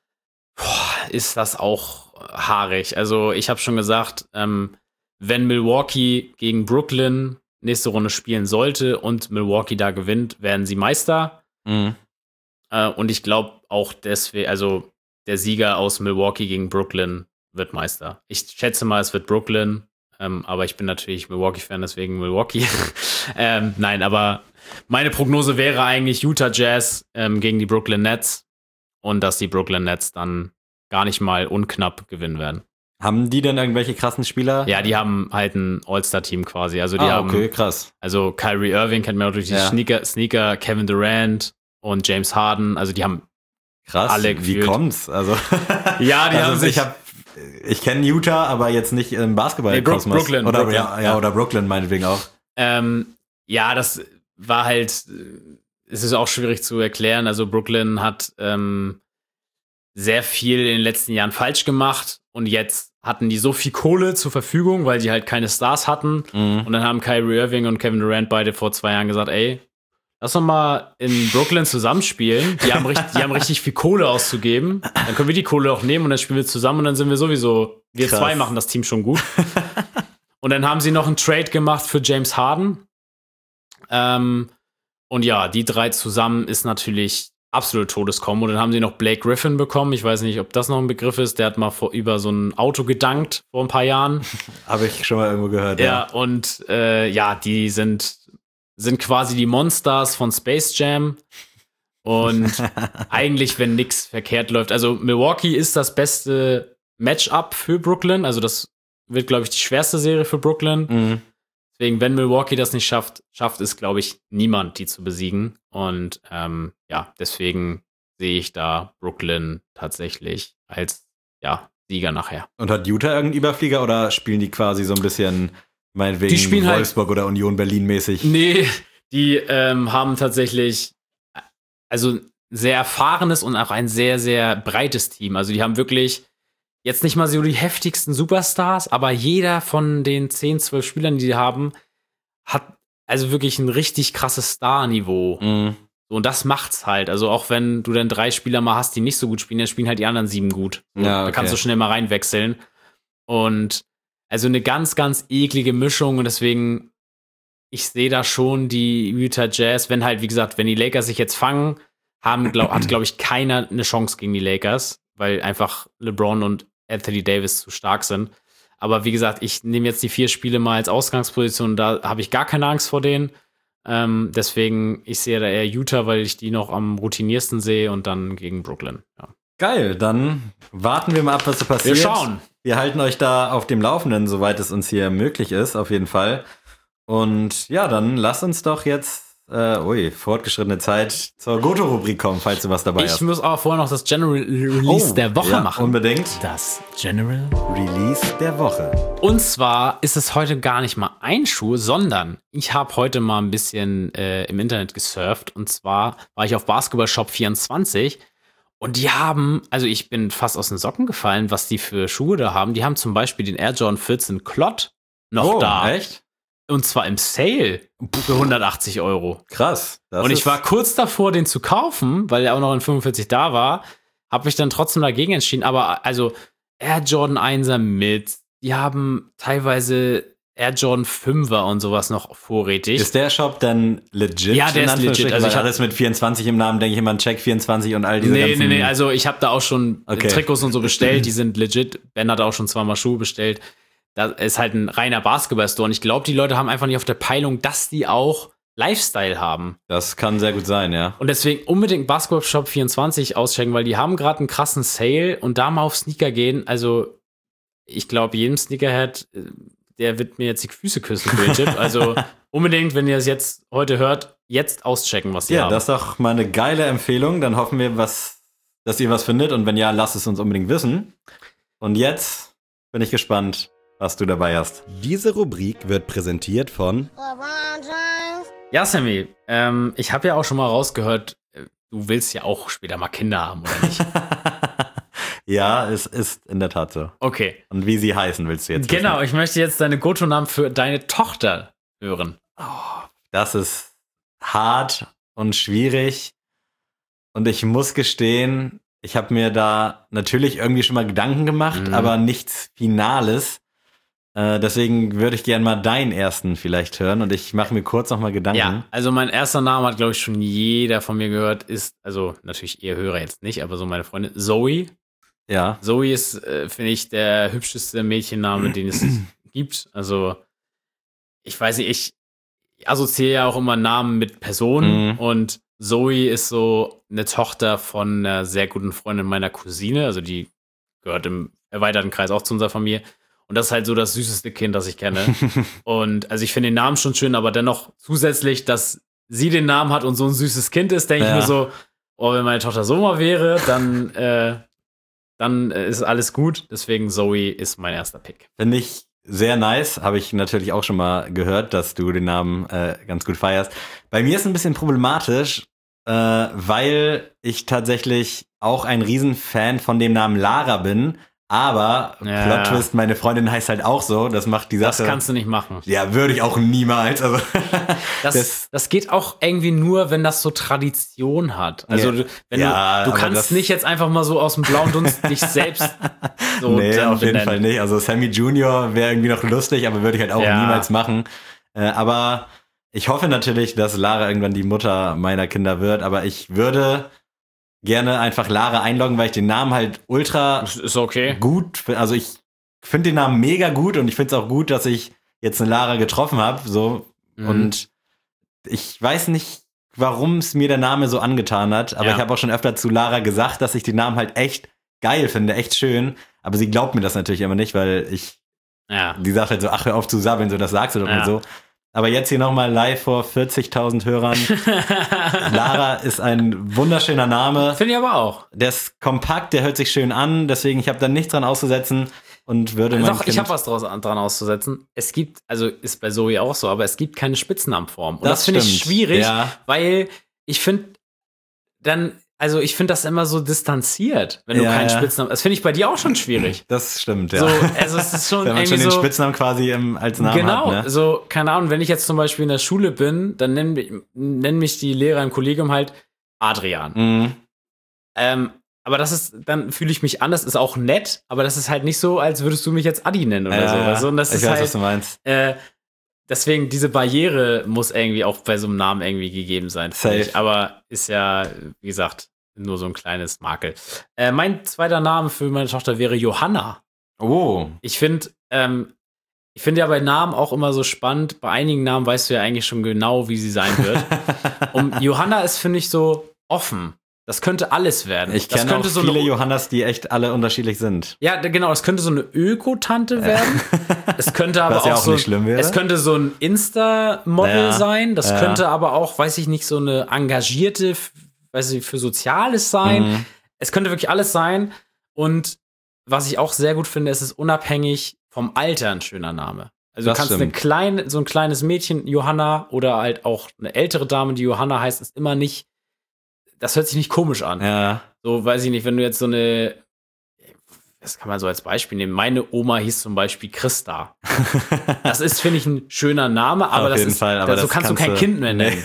boah, ist das auch haarig. Also ich habe schon gesagt, ähm, wenn Milwaukee gegen Brooklyn nächste Runde spielen sollte und Milwaukee da gewinnt, werden sie Meister. Mhm. Äh, und ich glaube auch deswegen, also der Sieger aus Milwaukee gegen Brooklyn wird Meister. Ich schätze mal, es wird Brooklyn, ähm, aber ich bin natürlich Milwaukee-Fan, deswegen Milwaukee. ähm, nein, aber meine Prognose wäre eigentlich Utah Jazz ähm, gegen die Brooklyn Nets und dass die Brooklyn Nets dann gar nicht mal unknapp gewinnen werden. Haben die denn irgendwelche krassen Spieler? Ja, die haben halt ein All-Star-Team quasi. Also die ah, haben, okay, krass. Also Kyrie Irving kennt man auch durch die ja. Sneaker, Sneaker, Kevin Durant und James Harden. Also die haben krass. alle gefühlt. Wie kommt's? Also ja, die also haben sich. Ich hab, ich kenne Utah, aber jetzt nicht im Basketball-Kosmos. Nee, Brooklyn, oder, Brooklyn, ja, ja, oder Brooklyn meinetwegen auch. Ähm, ja, das war halt. Es ist auch schwierig zu erklären. Also Brooklyn hat ähm, sehr viel in den letzten Jahren falsch gemacht und jetzt hatten die so viel Kohle zur Verfügung, weil die halt keine Stars hatten. Mhm. Und dann haben Kyrie Irving und Kevin Durant beide vor zwei Jahren gesagt, ey, lass doch mal in Brooklyn zusammenspielen. Die haben, richtig, die haben richtig viel Kohle auszugeben. Dann können wir die Kohle auch nehmen und dann spielen wir zusammen und dann sind wir sowieso, wir Krass. zwei machen das Team schon gut. Und dann haben sie noch einen Trade gemacht für James Harden. Ähm, und ja, die drei zusammen ist natürlich absolut Todeskombo. Und dann haben sie noch Blake Griffin bekommen. Ich weiß nicht, ob das noch ein Begriff ist. Der hat mal vor über so ein Auto gedankt vor ein paar Jahren. Habe ich schon mal irgendwo gehört. Ja, ja. und äh, ja, die sind, sind quasi die Monsters von Space Jam. Und eigentlich, wenn nichts verkehrt läuft. Also Milwaukee ist das beste Matchup für Brooklyn. Also das wird, glaube ich, die schwerste Serie für Brooklyn. Mhm. Deswegen, wenn Milwaukee das nicht schafft, schafft es, glaube ich, niemand, die zu besiegen. Und ähm, ja, deswegen sehe ich da Brooklyn tatsächlich als ja Sieger nachher. Und hat Utah irgendeinen Überflieger oder spielen die quasi so ein bisschen, meinetwegen, Die spielen halt- Wolfsburg oder Union Berlin mäßig? Nee, die ähm, haben tatsächlich also sehr erfahrenes und auch ein sehr, sehr breites Team. Also die haben wirklich jetzt nicht mal so die heftigsten Superstars, aber jeder von den zehn, zwölf Spielern, die die haben, hat also wirklich ein richtig krasses Star-Niveau. Mhm. So, und das macht's halt. Also auch wenn du dann drei Spieler mal hast, die nicht so gut spielen, dann spielen halt die anderen sieben gut. So, Ja, Da okay. kannst du schnell mal reinwechseln. Und also eine ganz, ganz eklige Mischung. Und deswegen, ich sehe da schon die Utah Jazz, wenn halt, wie gesagt, wenn die Lakers sich jetzt fangen, haben, glaub, hat, glaube ich, keiner eine Chance gegen die Lakers, weil einfach LeBron und Anthony Davis zu stark sind. Aber wie gesagt, ich nehme jetzt die vier Spiele mal als Ausgangsposition. Da habe ich gar keine Angst vor denen. Ähm, deswegen, ich sehe da eher Utah, weil ich die noch am routiniersten sehe und dann gegen Brooklyn. Ja. Geil, dann warten wir mal ab, was so passiert. Wir schauen. Wir halten euch da auf dem Laufenden, soweit es uns hier möglich ist, auf jeden Fall. Und ja, dann lass uns doch jetzt, äh, ui, fortgeschrittene Zeit zur Goto-Rubrik kommen, falls du was dabei Ich hast. muss aber vorher noch das General Release Oh, der Woche ja, machen. unbedingt. Das General. Release der Woche. Und zwar ist es heute gar nicht mal ein Schuh, sondern ich habe heute mal ein bisschen äh, im Internet gesurft. Und zwar war ich auf Basketball Shop vierundzwanzig und die haben, also ich bin fast aus den Socken gefallen, was die für Schuhe da haben. Die haben zum Beispiel den Air Jordan vierzehn Clot noch Oh, da. echt? Und zwar im Sale für hundertachtzig Euro. Krass. Das Und ich ist- war kurz davor, den zu kaufen, weil er auch noch in fünfundvierzig da war. Habe mich dann trotzdem dagegen entschieden. Aber also Air Jordan einser mit. Die haben teilweise Air Jordan fünfer und sowas noch vorrätig. Ist der Shop dann legit? Ja, der in ist legit. Anführungsstrichen? Also Weil ich hab- alles mit vierundzwanzig im Namen, denke ich immer an Check vierundzwanzig und all diese nee, ganzen... nee, nee. Also ich habe da auch schon Okay. Trikots und so bestellt. Die sind legit. Ben hat auch schon zweimal Schuhe bestellt. Das ist halt ein reiner Basketball-Store. Und ich glaube, die Leute haben einfach nicht auf der Peilung, dass die auch Lifestyle haben. Das kann sehr gut sein, ja. Und deswegen unbedingt Basketball Shop vierundzwanzig auschecken, weil die haben gerade einen krassen Sale und da mal auf Sneaker gehen. Also, ich glaube, jedem Sneakerhead, äh, der wird mir jetzt die Füße küssen für den Tipp. Also, unbedingt, wenn ihr es jetzt heute hört, jetzt auschecken, was sie Ja, haben. das ist doch mal eine geile Empfehlung. Dann hoffen wir, was, dass ihr was findet. Und wenn ja, lasst es uns unbedingt wissen. Und jetzt bin ich gespannt, was du dabei hast. Diese Rubrik wird präsentiert von Ja, Sammy, ähm, ich habe ja auch schon mal rausgehört, äh, du willst ja auch später mal Kinder haben, oder nicht? Ja, es ist in der Tat so. Okay. Und wie sie heißen, willst du jetzt Genau, wissen? ich möchte jetzt deine Go-To-Namen für deine Tochter hören. Das ist hart und schwierig. Und ich muss gestehen, ich habe mir da natürlich irgendwie schon mal Gedanken gemacht, Mhm. aber nichts Finales. Äh, deswegen würde ich gerne mal deinen ersten vielleicht hören. Und ich mache mir kurz noch mal Gedanken. Ja, also mein erster Name hat, glaube ich, schon jeder von mir gehört, ist, also natürlich ihr Hörer jetzt nicht, aber so meine Freundin, Zoe. Ja. Zoe ist, äh, finde ich, der hübscheste Mädchenname, den es gibt. Also, ich weiß nicht, ich assoziiere ja auch immer Namen mit Personen Mhm. und Zoe ist so eine Tochter von einer sehr guten Freundin meiner Cousine, also die gehört im erweiterten Kreis auch zu unserer Familie. Und das ist halt so das süßeste Kind, das ich kenne. Und also ich finde den Namen schon schön, aber dennoch zusätzlich, dass sie den Namen hat und so ein süßes Kind ist, denke Ja. ich mir so, oh, wenn meine Tochter so mal wäre, dann, äh, dann äh, ist alles gut. Deswegen Zoe ist mein erster Pick. Finde ich sehr nice. Habe ich natürlich auch schon mal gehört, dass du den Namen äh, ganz gut feierst. Bei mir ist es ein bisschen problematisch, äh, weil ich tatsächlich auch ein Riesenfan von dem Namen Lara bin. Aber, Ja. Plot Twist, meine Freundin heißt halt auch so. Das macht die Das Sache... kannst du nicht machen. Ja, würde ich auch niemals. Also, Das, Das- das, geht auch irgendwie nur, wenn das so Tradition hat. Also, Ja. du, wenn Ja, du, du aber kannst das- nicht jetzt einfach mal so aus dem blauen Dunst dich selbst so nee, dann auf jeden benennen. Fall nicht. Also Sammy Junior wäre irgendwie noch lustig, aber würde ich halt auch Ja. niemals machen. Äh, aber ich hoffe natürlich, dass Lara irgendwann die Mutter meiner Kinder wird. Aber ich würde gerne einfach Lara einloggen, weil ich den Namen halt ultra Ist- Ist okay. gut finde. Also ich finde den Namen mega gut und ich finde es auch gut, dass ich jetzt eine Lara getroffen habe. So. Mhm. Und ich weiß nicht, warum es mir der Name so angetan hat, aber Ja. ich habe auch schon öfter zu Lara gesagt, dass ich den Namen halt echt geil finde, echt schön. Aber sie glaubt mir das natürlich immer nicht, weil ich, Ja. die sagt halt so, ach, hör auf zu sabbeln, so, das sagst du doch Ja. nicht so. Aber jetzt hier nochmal live vor vierzigtausend Hörern. Lara ist ein wunderschöner Name. Finde ich aber auch. Der ist kompakt, der hört sich schön an, deswegen ich habe da nichts dran auszusetzen und würde mein Doch, Kind ich habe was draus, dran auszusetzen. Es gibt, also ist bei Zoe auch so, aber es gibt keine Spitznamenform. Und das, Das finde ich stimmt. schwierig, Ja. weil ich finde dann, also ich finde das immer so distanziert, wenn du Ja, keinen ja. Spitznamen, das finde ich bei dir auch schon schwierig. Das stimmt, ja. So, also es ist schon Wenn man irgendwie schon den so, Spitznamen quasi im, als Namen genau, hat, ne? so, keine Ahnung, wenn ich jetzt zum Beispiel in der Schule bin, dann nennen, mich- nennen mich die Lehrer im Kollegium halt Adrian. Mhm. Ähm, aber das ist, dann fühle ich mich anders, ist auch nett, aber das ist halt nicht so, als würdest du mich jetzt Adi nennen oder Ja, so. ja. Also, und das ich ist weiß, halt, was du meinst. äh, deswegen, diese Barriere muss irgendwie auch bei so einem Namen irgendwie gegeben sein. finde Safe. ich. Aber ist ja, wie gesagt, nur so ein kleines Makel. Äh, mein zweiter Name für meine Tochter wäre Johanna. Oh. Ich finde, ähm, ich finde ja bei Namen auch immer so spannend. Bei einigen Namen weißt du ja eigentlich schon genau, wie sie sein wird. Und Johanna ist, finde ich, so offen. Das könnte alles werden. Ich das kenne auch könnte so viele eine, Johannas, die echt alle unterschiedlich sind. ja, d- genau, es könnte so eine Öko-Tante werden. Es könnte aber Was ja auch, auch so, nicht schlimm wäre. es könnte so ein Insta-Model Ja, sein. Das ja. könnte aber auch, weiß ich nicht, so eine engagierte, f- weiß ich, für Soziales sein. Mhm. Es könnte wirklich alles sein. Und was ich auch sehr gut finde, es ist unabhängig vom Alter ein schöner Name. Also Das du kannst eine stimmt. kleine, so ein kleines Mädchen, Johanna, oder halt auch eine ältere Dame, die Johanna heißt, ist immer nicht, das hört sich nicht komisch an. Ja. So, weiß ich nicht, wenn du jetzt so eine, das kann man so als Beispiel nehmen. Meine Oma hieß zum Beispiel Christa. Das ist, finde ich, ein schöner Name, aber Auf das jeden ist, Fall, aber da- so das kannst, kannst du kein du- Kind mehr nennen.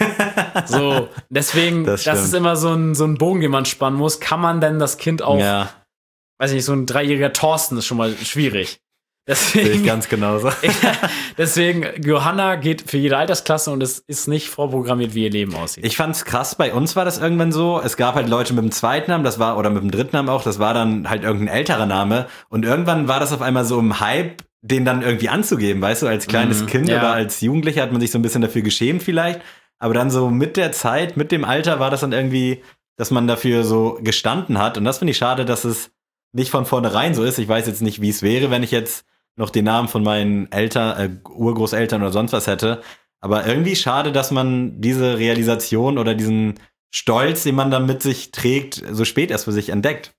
So, deswegen, Das das, stimmt. ist immer so ein, so ein Bogen, den man spannen muss. Kann man denn das Kind auch, Ja, weiß ich nicht, so ein dreijähriger Thorsten ist schon mal schwierig. sehe ich Deswegen, ganz genauso. deswegen, Johanna geht für jede Altersklasse und es ist nicht vorprogrammiert, wie ihr Leben aussieht. Ich fand's krass, bei uns war das irgendwann so, es gab halt Leute mit dem zweiten Namen, das war, oder mit dem dritten Namen auch, das war dann halt irgendein älterer Name und irgendwann war das auf einmal so im Hype, den dann irgendwie anzugeben, weißt du, als kleines Mhm, Kind ja. oder als Jugendlicher hat man sich so ein bisschen dafür geschämt vielleicht, aber dann so mit der Zeit, mit dem Alter war das dann irgendwie, dass man dafür so gestanden hat und das finde ich schade, dass es nicht von vornherein so ist. Ich weiß jetzt nicht, wie es wäre, wenn ich jetzt noch den Namen von meinen Eltern, äh, Urgroßeltern oder sonst was hätte. Aber irgendwie schade, dass man diese Realisation oder diesen Stolz, den man dann mit sich trägt, so spät erst für sich entdeckt.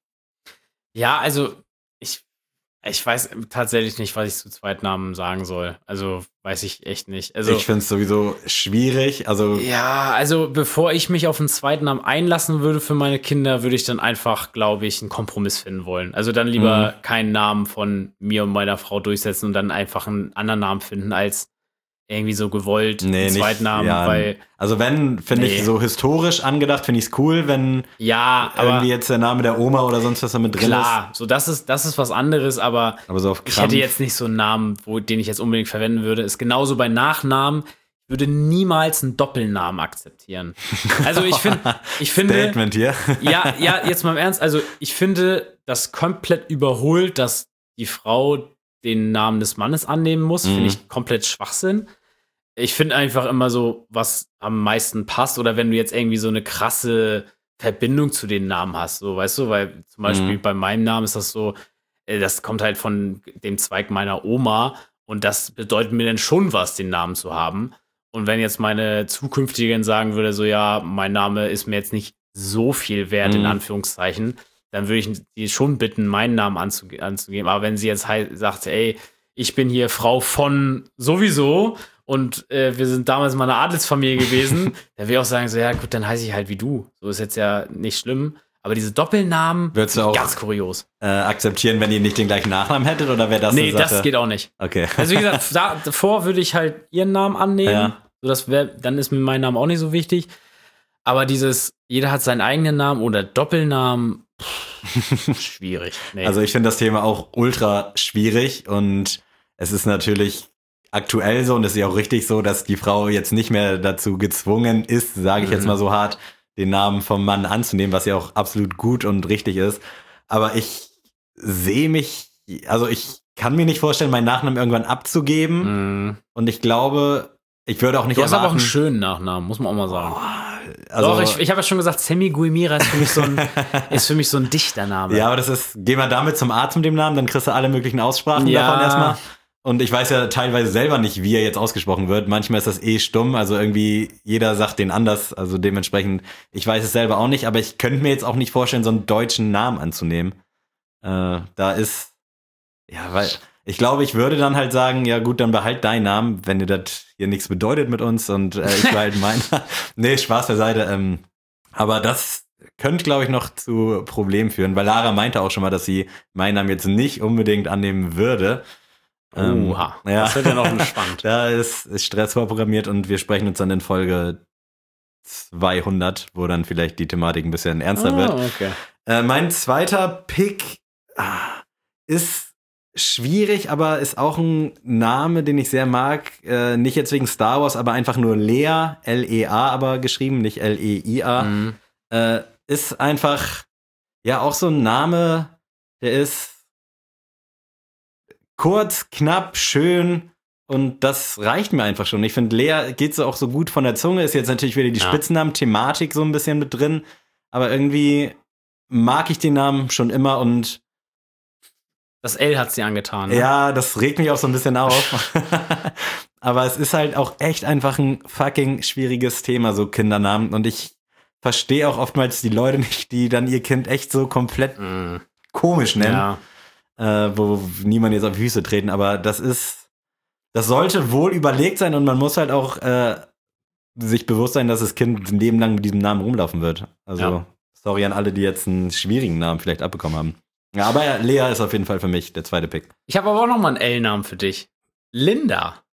Ja, also ich, ich weiß tatsächlich nicht, was ich zu Zweitnamen sagen soll. Also weiß ich echt nicht. Also ich finde es sowieso schwierig. Also ja, also bevor ich mich auf einen Zweitnamen einlassen würde für meine Kinder, würde ich dann einfach, glaube ich, einen Kompromiss finden wollen. Also dann lieber Mhm. keinen Namen von mir und meiner Frau durchsetzen und dann einfach einen anderen Namen finden als irgendwie so gewollt nee, einen nicht. Zweitnamen, Ja, weil also wenn, finde Nee. ich, so historisch angedacht, finde ich es cool, wenn ja, aber irgendwie jetzt der Name der Oma oder sonst was da mit drin klar, so das ist das ist was anderes, aber ist. Aber so auf ich Krampf. hätte jetzt nicht so einen Namen, wo, den ich jetzt unbedingt verwenden würde. Ist genauso bei Nachnamen. Ich würde niemals einen Doppelnamen akzeptieren. Also ich finde, ich finde, Statement hier. ja, ja, jetzt mal im Ernst. Also ich finde, das komplett überholt, dass die Frau den Namen des Mannes annehmen muss. Mhm. Finde ich komplett Schwachsinn. Ich finde einfach immer so, was am meisten passt. Oder wenn du jetzt irgendwie so eine krasse Verbindung zu den Namen hast, so, weißt du, weil zum Beispiel Mhm. bei meinem Namen ist das so, äh, das kommt halt von dem Zweig meiner Oma und das bedeutet mir dann schon was, den Namen zu haben. Und wenn jetzt meine zukünftigen sagen würde, so ja, mein Name ist mir jetzt nicht so viel wert, in Mhm. Anführungszeichen, dann würde ich die schon bitten, meinen Namen anzuge anzugeben. Aber wenn sie jetzt halt sagt, ey, ich bin hier Frau von sowieso und äh, wir sind damals mal eine Adelsfamilie gewesen, dann will ich auch sagen, so ja gut, dann heiße ich halt wie du. So ist jetzt ja nicht schlimm. Aber diese Doppelnamen, Würdest du auch ganz kurios. äh, akzeptieren, wenn ihr nicht den gleichen Nachnamen hättet oder wäre das Nee, eine Sache? das geht auch nicht. Okay. Also wie gesagt, da, davor würde ich halt ihren Namen annehmen. Ja. So, das wär, dann ist mir mein Name auch nicht so wichtig. Aber dieses, jeder hat seinen eigenen Namen oder Doppelnamen, pff, schwierig. Nee. Also ich finde das Thema auch ultra schwierig und es ist natürlich aktuell so und es ist ja auch richtig so, dass die Frau jetzt nicht mehr dazu gezwungen ist, sage ich jetzt Mhm. mal so hart, den Namen vom Mann anzunehmen, was ja auch absolut gut und richtig ist. Aber ich sehe mich, also ich kann mir nicht vorstellen, meinen Nachnamen irgendwann abzugeben Mm. und ich glaube, ich würde auch nicht Du hast aber auch erwarten. einen schönen Nachnamen, muss man auch mal sagen. also, Doch, ich, ich habe ja schon gesagt, Sammy Guimira ist für mich so ein, ist für mich so ein Dichtername. ja, aber das ist, geh mal damit zum Arzt mit dem Namen, dann kriegst du alle möglichen Aussprachen Ja. davon erstmal. Und ich weiß ja teilweise selber nicht, wie er jetzt ausgesprochen wird. Manchmal ist das eh stumm, also irgendwie jeder sagt den anders. Also dementsprechend, ich weiß es selber auch nicht, aber ich könnte mir jetzt auch nicht vorstellen, so einen deutschen Namen anzunehmen. Äh, da ist, ja, weil ich glaube, ich würde dann halt sagen, ja gut, dann behalt deinen Namen, wenn dir das hier nichts bedeutet mit uns und äh, ich behalte meinen. Nee, Spaß beiseite. Ähm, aber das könnte, glaube ich, noch zu Problemen führen, weil Lara meinte auch schon mal, dass sie meinen Namen jetzt nicht unbedingt annehmen würde. Oha, ähm, ja. Das wird ja noch spannend. Da ist, ist Stress vorprogrammiert und wir sprechen uns dann in Folge zweihundert, wo dann vielleicht die Thematik ein bisschen ernster Ah, wird. okay. Äh, mein zweiter Pick ah, ist schwierig, aber ist auch ein Name, den ich sehr mag. Äh, nicht jetzt wegen Star Wars, aber einfach nur Lea, L E A aber geschrieben, nicht L E I A. Mhm. Äh, ist einfach, ja, auch so ein Name, der ist kurz, knapp, schön und das reicht mir einfach schon. Ich finde, Lea geht so auch so gut von der Zunge, ist jetzt natürlich wieder die Ja. Spitznamen-Thematik so ein bisschen mit drin, aber irgendwie mag ich den Namen schon immer und Das L hat sie angetan. Ne? ja, das regt mich auch so ein bisschen auf. Aber es ist halt auch echt einfach ein fucking schwieriges Thema, so Kindernamen und ich verstehe auch oftmals die Leute nicht, die dann ihr Kind echt so komplett Mhm. komisch nennen. Ja. Äh, wo niemand jetzt auf die Füße treten, aber das ist, das sollte wohl überlegt sein und man muss halt auch äh, sich bewusst sein, dass das Kind ein Leben lang mit diesem Namen rumlaufen wird. Also, Ja. sorry an alle, die jetzt einen schwierigen Namen vielleicht abbekommen haben. Ja, aber ja, Lea ist auf jeden Fall für mich der zweite Pick. Ich habe aber auch noch mal einen L-Namen für dich. Linda.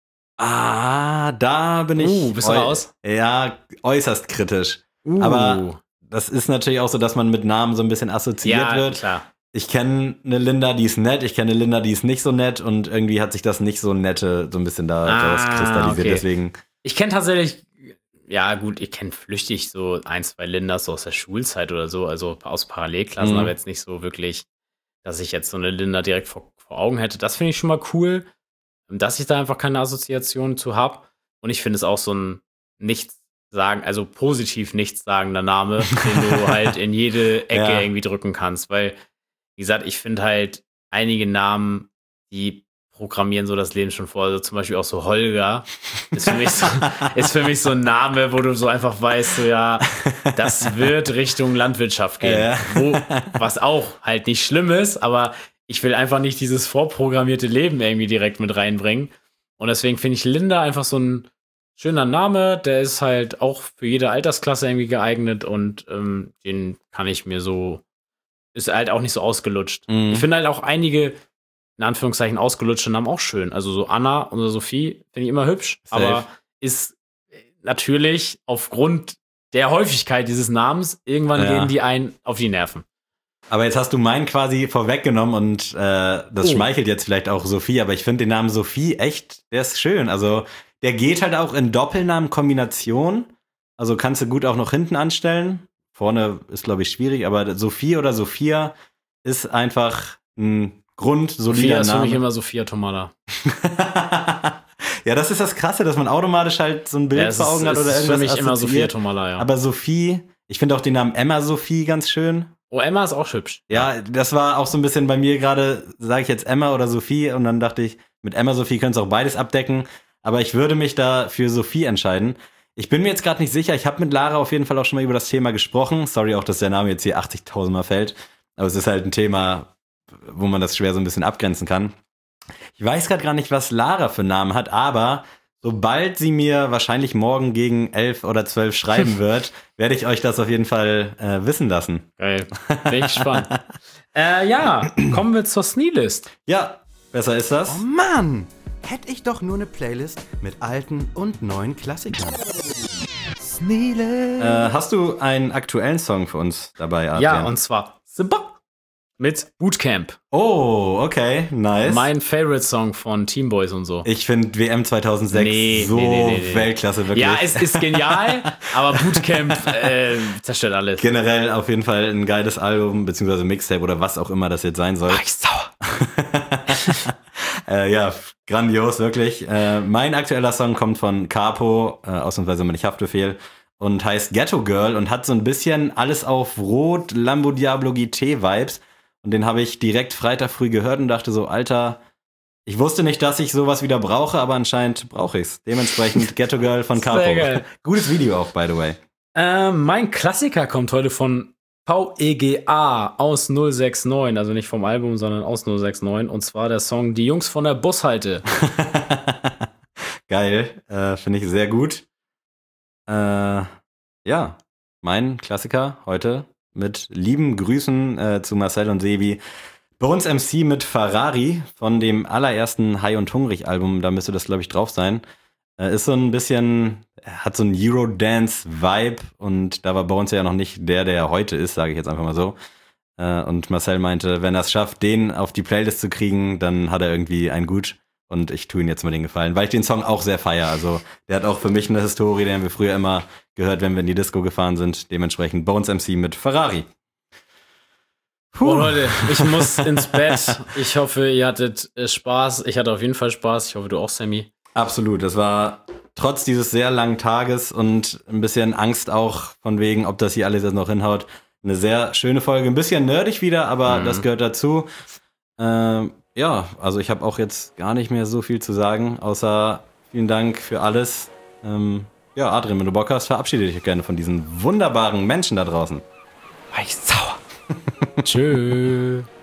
Ah, da bin ich. Uh, bist du äu- raus? Ja, äußerst kritisch. Uh. Aber das ist natürlich auch so, dass man mit Namen so ein bisschen assoziiert ja, wird. klar. Ich kenne eine Linda, die ist nett, ich kenne eine Linda, die ist nicht so nett und irgendwie hat sich das nicht so nette so ein bisschen da Ah, rauskristallisiert. okay. Deswegen, Ich kenne tatsächlich, ja gut, ich kenne flüchtig so ein, zwei Lindas so aus der Schulzeit oder so, also aus Parallelklassen, Mhm. aber jetzt nicht so wirklich, dass ich jetzt so eine Linda direkt vor, vor Augen hätte. Das finde ich schon mal cool, dass ich da einfach keine Assoziation zu habe. Und ich finde es auch so ein nichts sagen, also positiv nichtssagender Name, den du halt in jede Ecke Ja. irgendwie drücken kannst, weil, wie gesagt, ich finde halt einige Namen, die programmieren so das Leben schon vor. Also zum Beispiel auch so Holger ist für mich so, ist für mich so ein Name, wo du so einfach weißt, so ja, das wird Richtung Landwirtschaft gehen. Ja. Wo, was auch halt nicht schlimm ist, aber ich will einfach nicht dieses vorprogrammierte Leben irgendwie direkt mit reinbringen. Und deswegen finde ich Linda einfach so ein schöner Name. Der ist halt auch für jede Altersklasse irgendwie geeignet und ähm, den kann ich mir so, ist halt auch nicht so ausgelutscht. Mhm. Ich finde halt auch einige, in Anführungszeichen, ausgelutschte Namen auch schön. Also so Anna oder Sophie finde ich immer hübsch, Safe. aber ist natürlich aufgrund der Häufigkeit dieses Namens, irgendwann Ja. gehen die einen auf die Nerven. aber jetzt hast du meinen quasi vorweggenommen und äh, das Oh. schmeichelt jetzt vielleicht auch Sophie, aber ich finde den Namen Sophie echt, der ist schön. Also der geht halt auch in Doppelnamen-Kombination. Also kannst du gut auch noch hinten anstellen. Vorne ist, glaube ich, schwierig, aber Sophie oder Sophia ist einfach ein grundsolider Sophia ist für mich Name. immer Sophia Tomala. Ja, das ist das Krasse, dass man automatisch halt so ein Bild Ja, es vor ist, Augen hat es oder ist irgendwas für mich immer Sophia assoziiert. Tomala, ja. Aber Sophie, ich finde auch den Namen Emma Sophie ganz schön. Oh, Emma ist auch hübsch. Ja, das war auch so ein bisschen bei mir gerade, sage ich jetzt Emma oder Sophie und dann dachte ich, mit Emma Sophie könntest du auch beides abdecken, aber ich würde mich da für Sophie entscheiden. Ich bin mir jetzt gerade nicht sicher, ich habe mit Lara auf jeden Fall auch schon mal über das Thema gesprochen. Sorry auch, dass der Name jetzt hier achtzigtausend Mal fällt, aber es ist halt ein Thema, wo man das schwer so ein bisschen abgrenzen kann. Ich weiß gerade gar nicht, was Lara für einen Namen hat, aber sobald sie mir wahrscheinlich morgen gegen elf oder zwölf schreiben wird, werde ich euch das auf jeden Fall äh, wissen lassen. Geil. Bin ich gespannt. äh, ja, kommen wir zur Sneelist. Ja, besser ist das. Oh Mann! Hätte ich doch nur eine Playlist mit alten und neuen Klassikern. Sneele. Äh, hast du einen aktuellen Song für uns dabei, Adrian? Ja, und zwar Simba mit Bootcamp. Oh, okay, nice. Mein Favorite-Song von Team Boys und so. ich finde W M zweitausendsechs Nee, so nee, nee, nee, nee. Weltklasse, wirklich. Ja, es ist genial, aber Bootcamp äh, zerstört alles. Generell auf jeden Fall ein geiles Album, beziehungsweise Mixtape oder was auch immer das jetzt sein soll. Ach, ich sauer. Äh, ja, grandios, wirklich. Äh, mein aktueller Song kommt von Capo, äh, ausnahmsweise mal nicht Haftbefehl, und heißt Ghetto Girl und hat so ein bisschen alles auf Rot, Lambo Diablo G T Vibes. Und den habe ich direkt Freitag früh gehört und dachte so, Alter, Ich wusste nicht, dass ich sowas wieder brauche, aber anscheinend brauche ich's. Dementsprechend Ghetto Girl von Capo. Sehr geil. Gutes Video auch, by the way. Ähm, mein Klassiker kommt heute von V E G A aus null sechs neun, also nicht vom Album, sondern aus null sechs neun. Und zwar der Song Die Jungs von der Bushalte. Geil, äh, finde ich sehr gut. Äh, ja, mein Klassiker heute mit lieben Grüßen äh, zu Marcel und Sebi. Bones M C mit Ferrari von dem allerersten High und Hungrig Album, da müsste das, glaube ich, drauf sein. Äh, ist so ein bisschen, hat so einen Eurodance-Vibe und da war Bones ja noch nicht der, der er heute ist, sage ich jetzt einfach mal so. Äh, und Marcel meinte, wenn er es schafft, den auf die Playlist zu kriegen, dann hat er irgendwie ein Gut. Und ich tue ihm jetzt mal den Gefallen, weil ich den Song auch sehr feiere. Also der hat auch für mich eine Historie, den haben wir früher immer gehört, wenn wir in die Disco gefahren sind. Dementsprechend Bones M C mit Ferrari. Puh. Oh Leute, ich muss ins Bett. Ich hoffe, ihr hattet äh, Spaß. Ich hatte auf jeden Fall Spaß. Ich hoffe, du auch, Sammy. Absolut. Das war trotz dieses sehr langen Tages und ein bisschen Angst auch von wegen, ob das hier alles jetzt noch hinhaut. Eine sehr schöne Folge. Ein bisschen nerdig wieder, aber mhm. das gehört dazu. Ähm, ja, also ich habe auch jetzt gar nicht mehr so viel zu sagen, außer vielen Dank für alles. Ähm, ja, Adrian, wenn du Bock hast, verabschiede dich gerne von diesen wunderbaren Menschen da draußen. War ich sauer. Tschö.